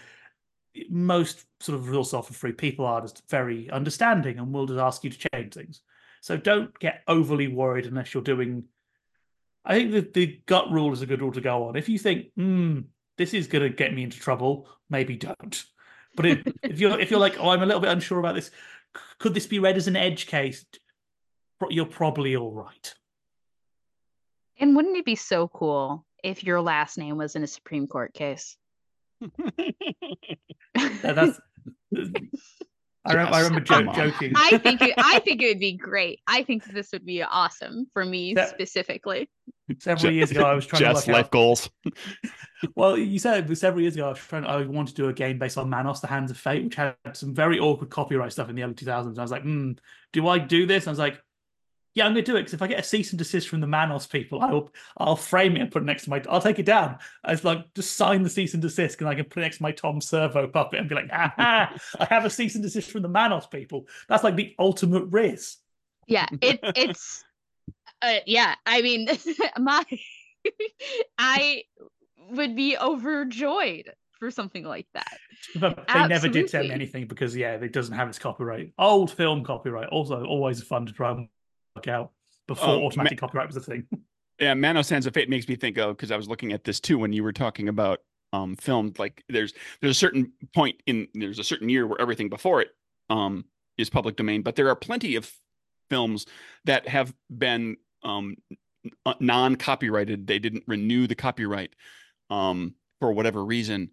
most sort of real software free people are just very understanding and will just ask you to change things. So don't get overly worried unless you're doing. I think that the gut rule is a good rule to go on. If you think, hmm, this is going to get me into trouble, maybe don't. But if, if you're if you're like, oh, I'm a little bit unsure about this, could this be read as an edge case? You're probably all right. and wouldn't it be so cool if your last name was in a Supreme Court case? That- That's. I, rem- I Yes, remember jo- come on. joking. I think it, I think it would be great. I think this would be awesome for me That- specifically. Several years ago, I was trying Just to work life out. goals. Well, you said it was several years ago. I was trying. I wanted to do a game based on Manos: The Hands of Fate, which had some very awkward copyright stuff in the early two thousands. I was like, hmm, do I do this? And I was like, yeah, I'm going to do it because if I get a cease and desist from the Manos people, I'll I'll frame it and put it next to my. I'll take it down. I was like, just sign the cease and desist, and I can put it next to my Tom Servo puppet and be like, aha, I have a cease and desist from the Manos people. That's like the ultimate riz. Yeah, it it's uh, yeah. I mean, my I would be overjoyed for something like that. But they never did send me Absolutely. anything because yeah, it doesn't have its copyright. Old film copyright, also always fun to try and work out before Um, Ma- automatic copyright was a thing. yeah, Manos Hands of Fate makes me think of, because I was looking at this too when you were talking about um film. Like there's there's a certain point in there's a certain year where everything before it um is public domain, but there are plenty of films that have been um uh, non-copyrighted. They didn't renew the copyright um for whatever reason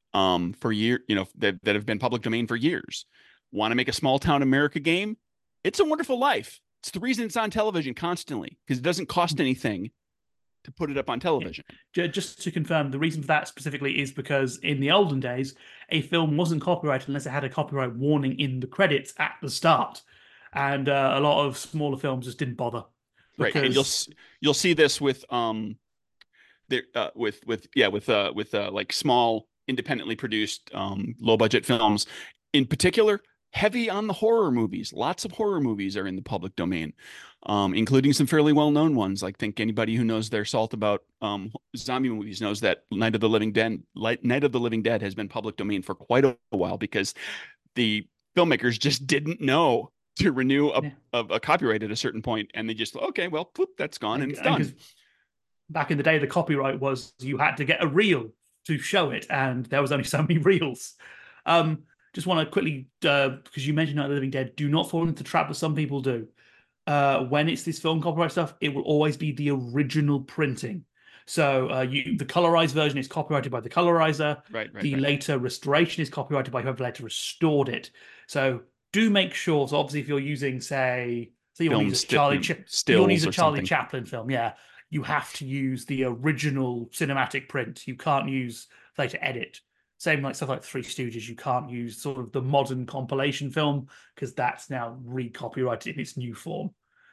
um for year you know that, that have been public domain for years. Want to make a small town America game? It's a Wonderful Life. It's the reason it's on television constantly, because it doesn't cost anything to put it up on television. Yeah. Just to confirm, the reason for that specifically is because in the olden days, a film wasn't copyrighted unless it had a copyright warning in the credits at the start, and uh, a lot of smaller films just didn't bother. Right, and you'll Because you'll see this with um there uh, with with yeah with uh with uh like small independently produced um low budget films in particular, heavy on the horror movies. Lots of horror movies are in the public domain, um including some fairly well-known ones. Like, think anybody who knows their salt about um zombie movies knows that Night of the Living Dead Night of the Living Dead has been public domain for quite a while, because the filmmakers just didn't know to renew a, yeah. a, a copyright at a certain point, and they just, okay, well, poof, that's gone and, and, it's and done. back in the day, the copyright was you had to get a reel to show it, and there was only so many reels. Um, just want to quickly, uh, because you mentioned Night of the Living Dead, do not fall into the trap that some people do. Uh, when it's this film copyright stuff, it will always be the original printing. So uh, you, the colorized version is copyrighted by the colorizer. Right, right, The right. later restoration is copyrighted by whoever later restored it. So do make sure. So obviously, if you're using, say, so you want to Film use a sti- Charlie, you know, Ch- you want to use stills a or Charlie something. Chaplin film, yeah, you have to use the original cinematic print. You can't use later edit. Same like stuff like Three Stooges. You can't use sort of the modern compilation film because that's now re-copyrighted in its new form.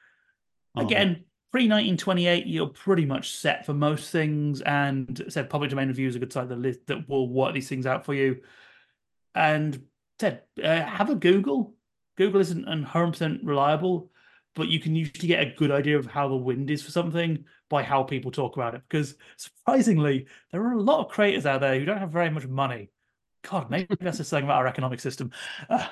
Um, Again, pre nineteen twenty-eight, you're pretty much set for most things. And said public domain review is a good site that list that will work these things out for you. And said uh, have a Google. Google isn't one hundred percent reliable, but you can usually get a good idea of how the wind is for something by how people talk about it. Because surprisingly, there are a lot of creators out there who don't have very much money. God, maybe that's just something about our economic system. Uh,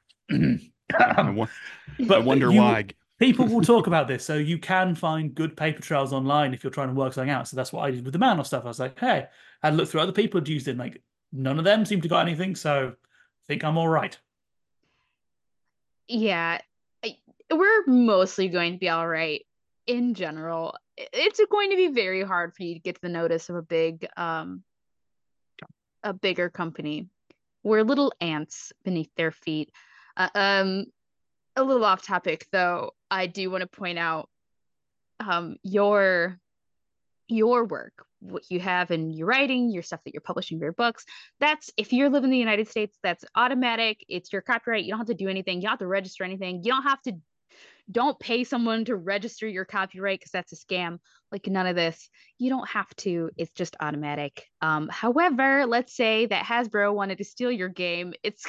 I, I, wa- I but wonder you, why. people will talk about this, so you can find good paper trails online if you're trying to work something out. So that's what I did with the Manos stuff. I was like, hey, I looked through other people who'd used it, and like none of them seem to got anything, so I think I'm all right. Yeah, I, we're mostly going to be all right in general. It's going to be very hard for you to get the notice of a big, um, a bigger company. We're little ants beneath their feet. Uh, um, a little off topic though. I do want to point out, um, your your work, what you have in your writing, your stuff that you're publishing your books. That's, if you live in the United States, that's automatic. It's your copyright. You don't have to do anything. You don't have to register anything. You don't have to, don't pay someone to register your copyright because that's a scam. Like none of this. You don't have to. It's just automatic. Um, however, let's say that Hasbro wanted to steal your game. It's,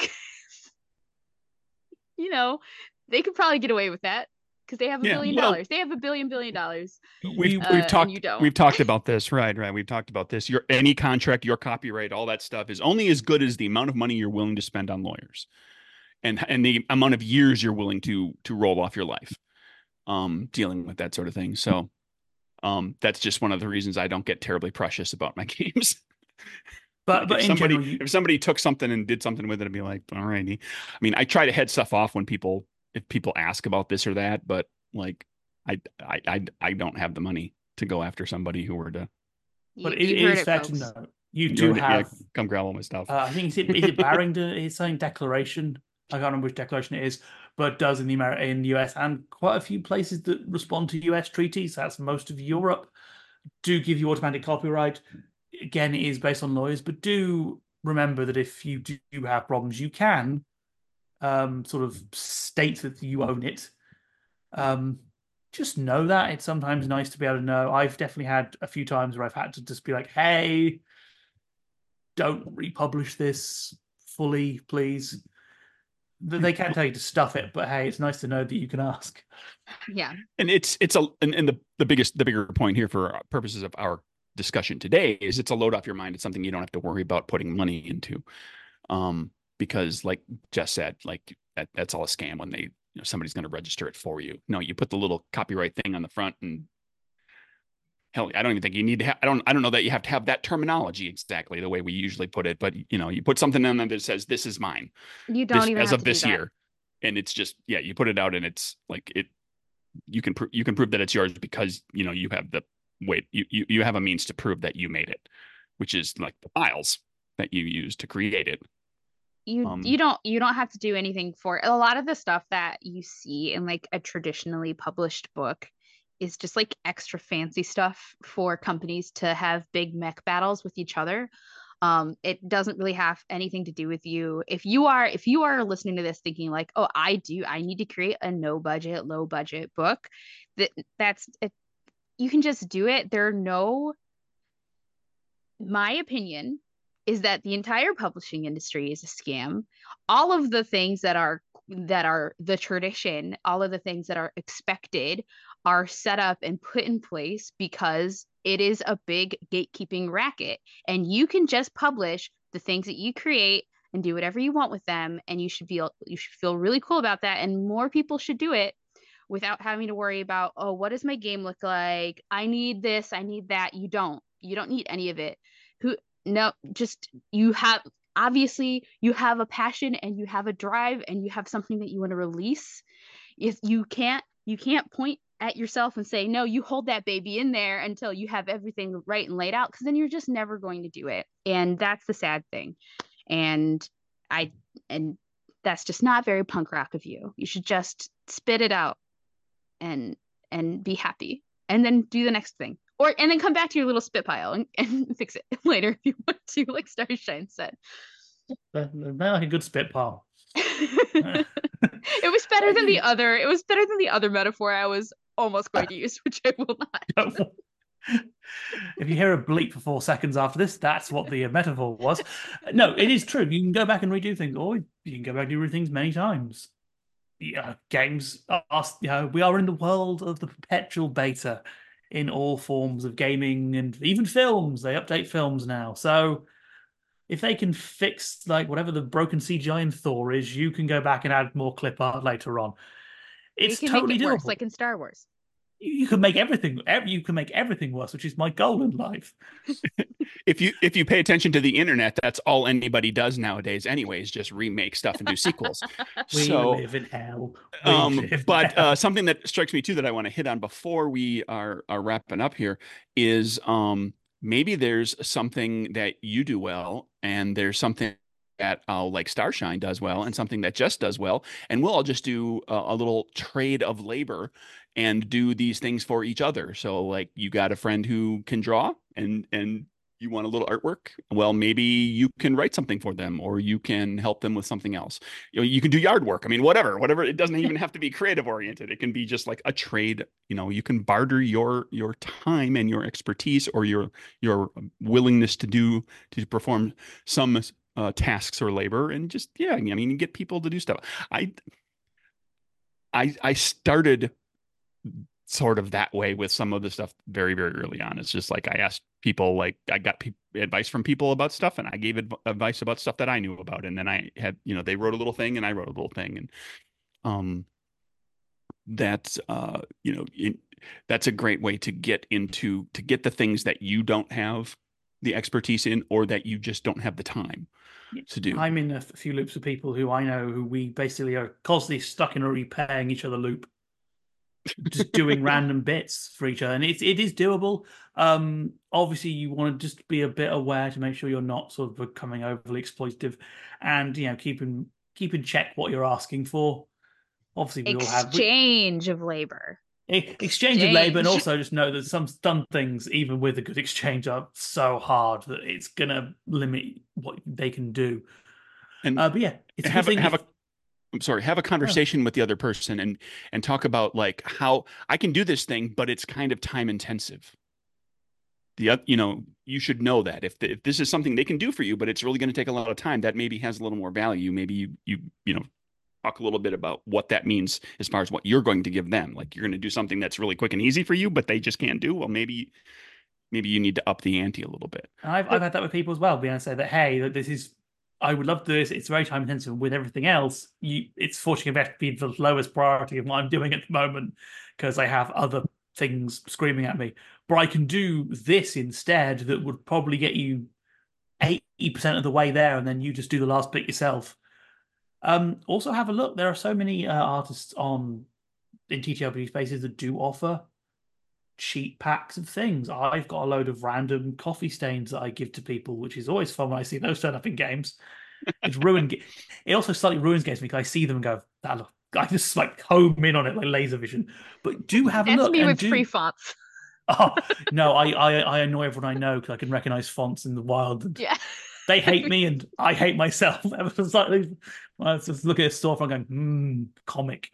you know, they could probably get away with that because they have a Yeah, billion well, dollars. They have a billion billion dollars. we've You, Uh, we've talked and you don't. we've talked about this, right? Right. We've talked about this. Your any contract, your copyright, all that stuff is only as good as the amount of money you're willing to spend on lawyers, and and the amount of years you're willing to to roll off your life, um, dealing with that sort of thing. So, um, that's just one of the reasons I don't get terribly precious about my games. but Like but if in somebody general, you, if somebody took something and did something with it, I'd be like, all righty. I mean, I try to head stuff off when people if people ask about this or that, but like I I I, I don't have the money to go after somebody who were to You, but it, you it heard is it, fair folks. to know you you do know, yeah, have. come grab all my stuff. Uh, I think is it is it Barrington? It's saying declaration. I can't remember which declaration it is, but it does in the Amer- in the U S and quite a few places that respond to U S treaties. That's most of Europe. Do give you automatic copyright. Again, it is based on lawyers, but do remember that if you do have problems, you can um, sort of state that you own it. Um, just know that it's sometimes nice to be able to know. I've definitely had a few times where I've had to just be like, "Hey, don't republish this fully, please." They can't tell you to stuff it, but hey, it's nice to know that you can ask. Yeah. And it's it's a and, and the the biggest the bigger point here for purposes of our discussion today is it's a load off your mind. It's something you don't have to worry about putting money into. Um, because like Jess said, like that, that's all a scam when they, you know, somebody's going to register it for you. No, you put the little copyright thing on the front, and hell, I don't even think you need to have, I don't, I don't know that you have to have that terminology exactly the way we usually put it, but you know, you put something on there that says, this is mine. You don't this, even as have of to this do that. year. And it's just, yeah, you put it out and it's like, it, you can, pr- you can prove that it's yours because, you know, you have the wait, you, you, you have a means to prove that you made it, which is like the files that you use to create it. You Um, you don't you don't have to do anything for it. A lot of the stuff that you see in like a traditionally published book is just like extra fancy stuff for companies to have big mech battles with each other. Um, it doesn't really have anything to do with you. If you are if you are listening to this thinking like, oh, I do, I need to create a no budget, low budget book, that that's it, you can just do it. There are no, my opinion is that the entire publishing industry is a scam. All of the things that are that are the tradition, all of the things that are expected are set up and put in place because it is a big gatekeeping racket. And you can just publish the things that you create and do whatever you want with them, and you should feel you should feel really cool about that, and more people should do it without having to worry about, oh, what does my game look like? I need this, I need that. You don't. You don't need any of it. Who No, just you have, obviously you have a passion and you have a drive and you have something that you want to release. If you can't you can't point at yourself and say, no, you hold that baby in there until you have everything right and laid out, because then you're just never going to do it. And that's the sad thing. And I and that's just not very punk rock of you. You should just spit it out and and be happy, and then do the next thing. Or and then come back to your little spit pile and, and fix it later if you want to, like Starshine said. They're like a good spit pile. It was better than the other. It was better than the other metaphor I was almost going to use, which I will not. If you hear a bleep for four seconds after this, that's what the metaphor was. No, it is true. You can go back and redo things, or you can go back and redo things many times. Yeah, games are, you know, we are in the world of the perpetual beta in all forms of gaming and even films. They update films now. So if they can fix like whatever the broken C G I in Thor is, you can go back and add more clip art later on. It's we can totally make it doable. worse, like in Star Wars. You can make everything you can make everything worse, which is my goal in life. if you if you pay attention to the internet, that's all anybody does nowadays anyways, just remake stuff and do sequels. We so live in hell. We um live but in hell. uh something that strikes me too that I want to hit on before we are are wrapping up here is um maybe there's something that you do well, and there's something that uh, like Starshine does well, and something that Jess does well, and we'll all just do a, a little trade of labor and do these things for each other. So like you got a friend who can draw, and and you want a little artwork. Well, maybe you can write something for them, or you can help them with something else. You know, you can do yard work. I mean, whatever, whatever. It doesn't even have to be creative oriented. It can be just like a trade. You know, you can barter your your time and your expertise, or your your willingness to do to perform some uh, tasks or labor, and just yeah. I mean, you get people to do stuff. I I I started sort of that way with some of the stuff very, very early on. It's just like I asked people, like I got pe- advice from people about stuff, and I gave adv- advice about stuff that I knew about. And then I had, you know, they wrote a little thing and I wrote a little thing. And um, that's, uh, you know, it, that's a great way to get into, to get the things that you don't have the expertise in, or that you just don't have the time to do. I'm in a few loops with people who I know who we basically are constantly stuck in a repaying each other loop. Just doing random bits for each other, and it's it is doable. Um, obviously, you want to just be a bit aware to make sure you're not sort of becoming overly exploitative, and you know keep in keep in check what you're asking for. Obviously, we all have exchange of labor, exchange, exchange of labor, and also just know that some some things, even with a good exchange, are so hard that it's gonna limit what they can do. And uh, but yeah, it's have a good thing have if, a I'm sorry, have a conversation oh. with the other person, and and talk about like how I can do this thing, but it's kind of time intensive. The you know, you should know that if the, if this is something they can do for you, but it's really going to take a lot of time, that maybe has a little more value. Maybe you you you know talk a little bit about what that means as far as what you're going to give them. Like you're going to do something that's really quick and easy for you, but they just can't do. Well, maybe maybe you need to up the ante a little bit. And I've I've had that with people as well, being able to say that, hey, that this is, I would love to do this. It's very time intensive. With everything else, you it's fortunately going to be the lowest priority of what I'm doing at the moment because I have other things screaming at me. But I can do this instead that would probably get you eighty percent of the way there, and then you just do the last bit yourself. Um, also have a look. There are so many uh, artists on in T T R P G spaces that do offer cheap packs of things. I've got a load of random coffee stains that I give to people, which is always fun when I see those turn up in games. It's ruined. It also slightly ruins games because I see them and go, that look. I just like home in on it like laser vision. But do have a That's look. me and with do... free fonts. Oh no, I, I I annoy everyone I know because I can recognize fonts in the wild. And yeah, they hate me and I hate myself. It's like, well, let's just look at a storefront going, hmm, comic.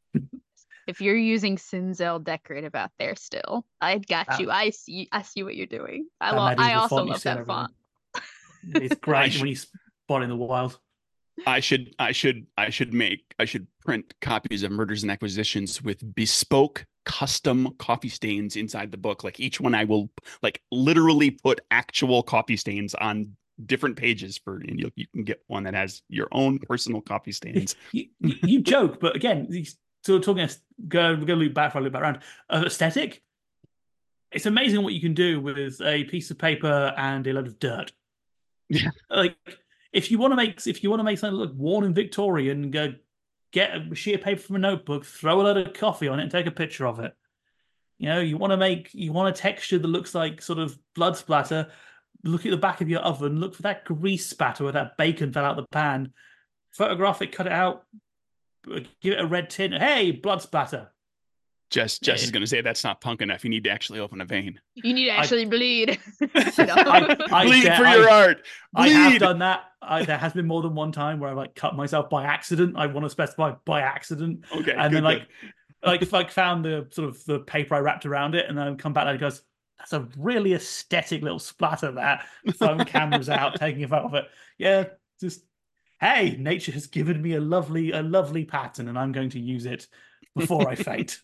If you're using Sinzel Decorative out there still, I got That, you. I see. I see what you're doing. I that love. I medieval also font you love see that everywhere. font. It's great sh- when you spot it in the wild. I should, I should, I should make, I should print copies of Murders and Acquisitions with bespoke, custom coffee stains inside the book. Like each one, I will like literally put actual coffee stains on different pages for, and you you can get one that has your own personal coffee stains. You, you, you joke, but again, so talking, go, we're going to loop back for a loop back around. Uh, aesthetic, it's amazing what you can do with a piece of paper and a load of dirt. Yeah, like. If you want to make if you want to make something look worn and Victorian, go get a sheet of paper from a notebook, throw a load of coffee on it, and take a picture of it. You know, you want to make you want a texture that looks like sort of blood splatter. Look at the back of your oven. Look for that grease spatter where that bacon fell out the pan. Photograph it, cut it out, give it a red tint. Hey, blood splatter. Jess, Jess is going to say that's not punk enough. You need to actually open a vein. You need to actually I, bleed. I, I, bleed I, for I, your art. Bleed. I have done that. I, there has been more than one time where I like cut myself by accident. I want to specify by accident. Okay. And good, then like, good. like like found the sort of the paper I wrapped around it, and then come back and it goes, that's a really aesthetic little splatter there. Phone cameras out, taking a photo of it. Yeah, just hey, nature has given me a lovely a lovely pattern, and I'm going to use it before I fade.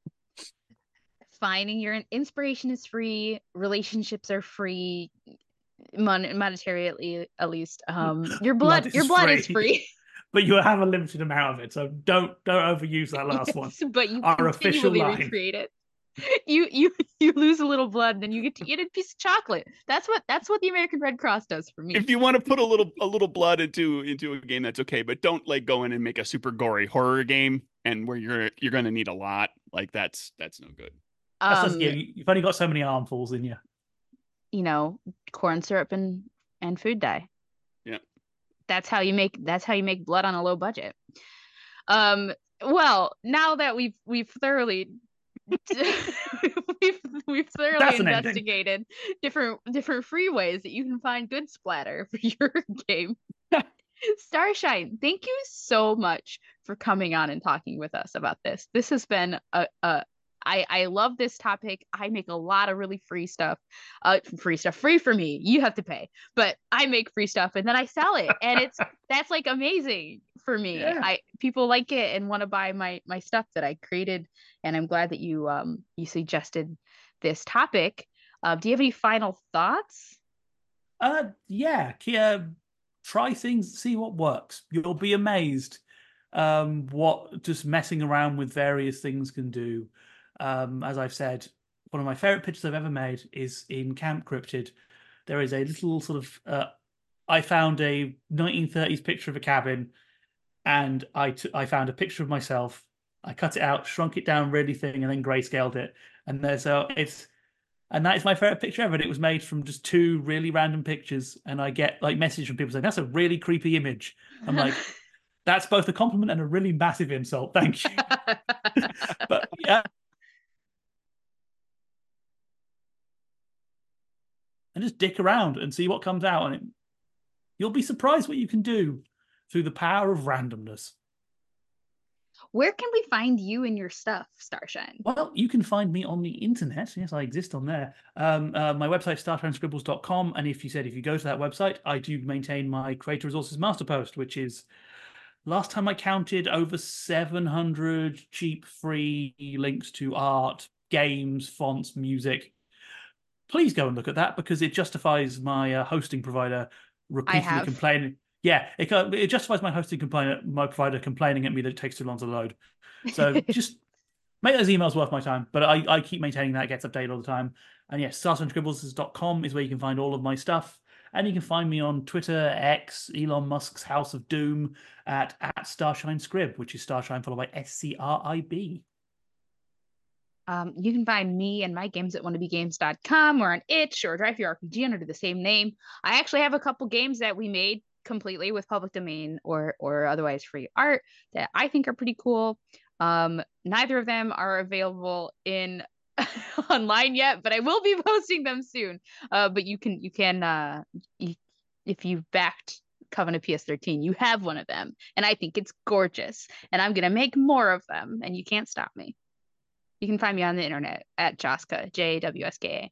Finding your inspiration is free, relationships are free, mon- monetarily at least. Um, your blood, blood your blood free. is free, but you have a limited amount of it, so don't don't overuse that last yes, one. But you our official line. Recreate it. You you you lose a little blood, and then you get to eat a piece of chocolate. That's what that's what the American Red Cross does for me. If you want to put a little a little blood into into a game, that's okay, but don't like go in and make a super gory horror game and where you're you're going to need a lot. Like that's that's no good. That's um, just, yeah, you've only got so many armfuls in you. You know, corn syrup and and food dye. Yeah, that's how you make that's how you make blood on a low budget. Um, well, now that we've we've thoroughly we've we've thoroughly that's investigated different different free ways that you can find good splatter for your game. Starshine, thank you so much for coming on and talking with us about this. This has been a, a I, I love this topic. I make a lot of really free stuff. Uh, free stuff, free for me. You have to pay, but I make free stuff and then I sell it, and it's that's like amazing for me. Yeah. I people like it and want to buy my my stuff that I created, and I'm glad that you um you suggested this topic. Uh, do you have any final thoughts? Uh, yeah, uh, try things, see what works. You'll be amazed um what just messing around with various things can do. Um, as I've said, one of my favorite pictures I've ever made is in Camp Cryptid. There is a little sort of, uh, I found a nineteen thirties picture of a cabin, and I, t- I found a picture of myself. I cut it out, shrunk it down really thin, and then grayscaled it. And there's a, it's, and that is my favorite picture ever. And it was made from just two really random pictures. And I get like messages from people saying, that's a really creepy image. I'm like, that's both a compliment and a really massive insult. Thank you. But yeah. And just dick around and see what comes out. And it, you'll be surprised what you can do through the power of randomness. Where can we find you and your stuff, Starshine? Well, you can find me on the internet. Yes, I exist on there. Um, uh, my website, starshine scribbles dot com. And if you said, if you go to that website, I do maintain my Creator Resources Master Post, which is last time I counted, over seven hundred cheap, free links to art, games, fonts, music. Please go and look at that because it justifies my uh, hosting provider repeatedly complaining. Yeah, it, it justifies my hosting complainer, my provider complaining at me that it takes too long to load. So just make those emails worth my time. But I, I keep maintaining that. It gets updated all the time. And yes, stars and scribbles dot com is where you can find all of my stuff. And you can find me on Twitter, X, Elon Musk's House of Doom at, at Starshine Scrib, which is Starshine followed by S C R I B. Um, you can find me and my games at wanna be games dot com or on itch or Drive Through R P G under the same name. I actually have a couple games that we made completely with public domain or or otherwise free art that I think are pretty cool. Um, neither of them are available in online yet, but I will be posting them soon. Uh, but you can you can uh, you, if you've backed Covenant P S thirteen, you have one of them, and I think it's gorgeous. And I'm gonna make more of them, and you can't stop me. You can find me on the internet at Jawska, J A W S K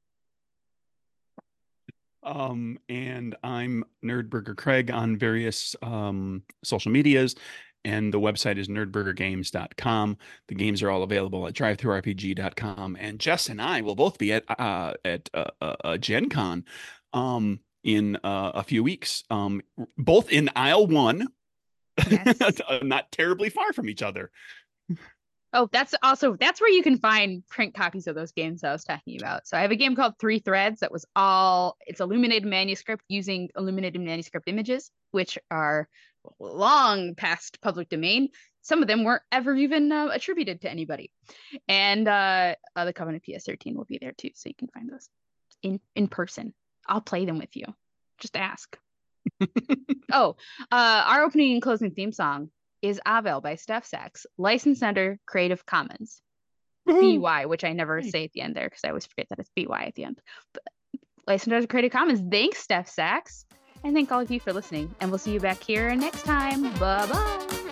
A. Um, and I'm Nerdburger Craig on various um, social medias, and the website is nerd burger games dot com. The games are all available at drive through R P G dot com. And Jess and I will both be at uh, at uh, uh, Gen Con um, in uh, a few weeks, um, both in aisle one, yes. Not terribly far from each other. Oh, that's also, that's where you can find print copies of those games I was talking about. So I have a game called Three Threads that was all, it's illuminated manuscript using illuminated manuscript images, which are long past public domain. Some of them weren't ever even uh, attributed to anybody. And uh, uh, the Covenant P S thirteen will be there too, so you can find those in, in person. I'll play them with you. Just ask. Oh, uh, our opening and closing theme song is Avel by Steph Sachs, licensed under Creative Commons. B Y, which I never hey. say at the end there because I always forget that it's B Y at the end. But licensed under Creative Commons. Thanks, Steph Sachs. And thank all of you for listening. And we'll see you back here next time. Bye-bye.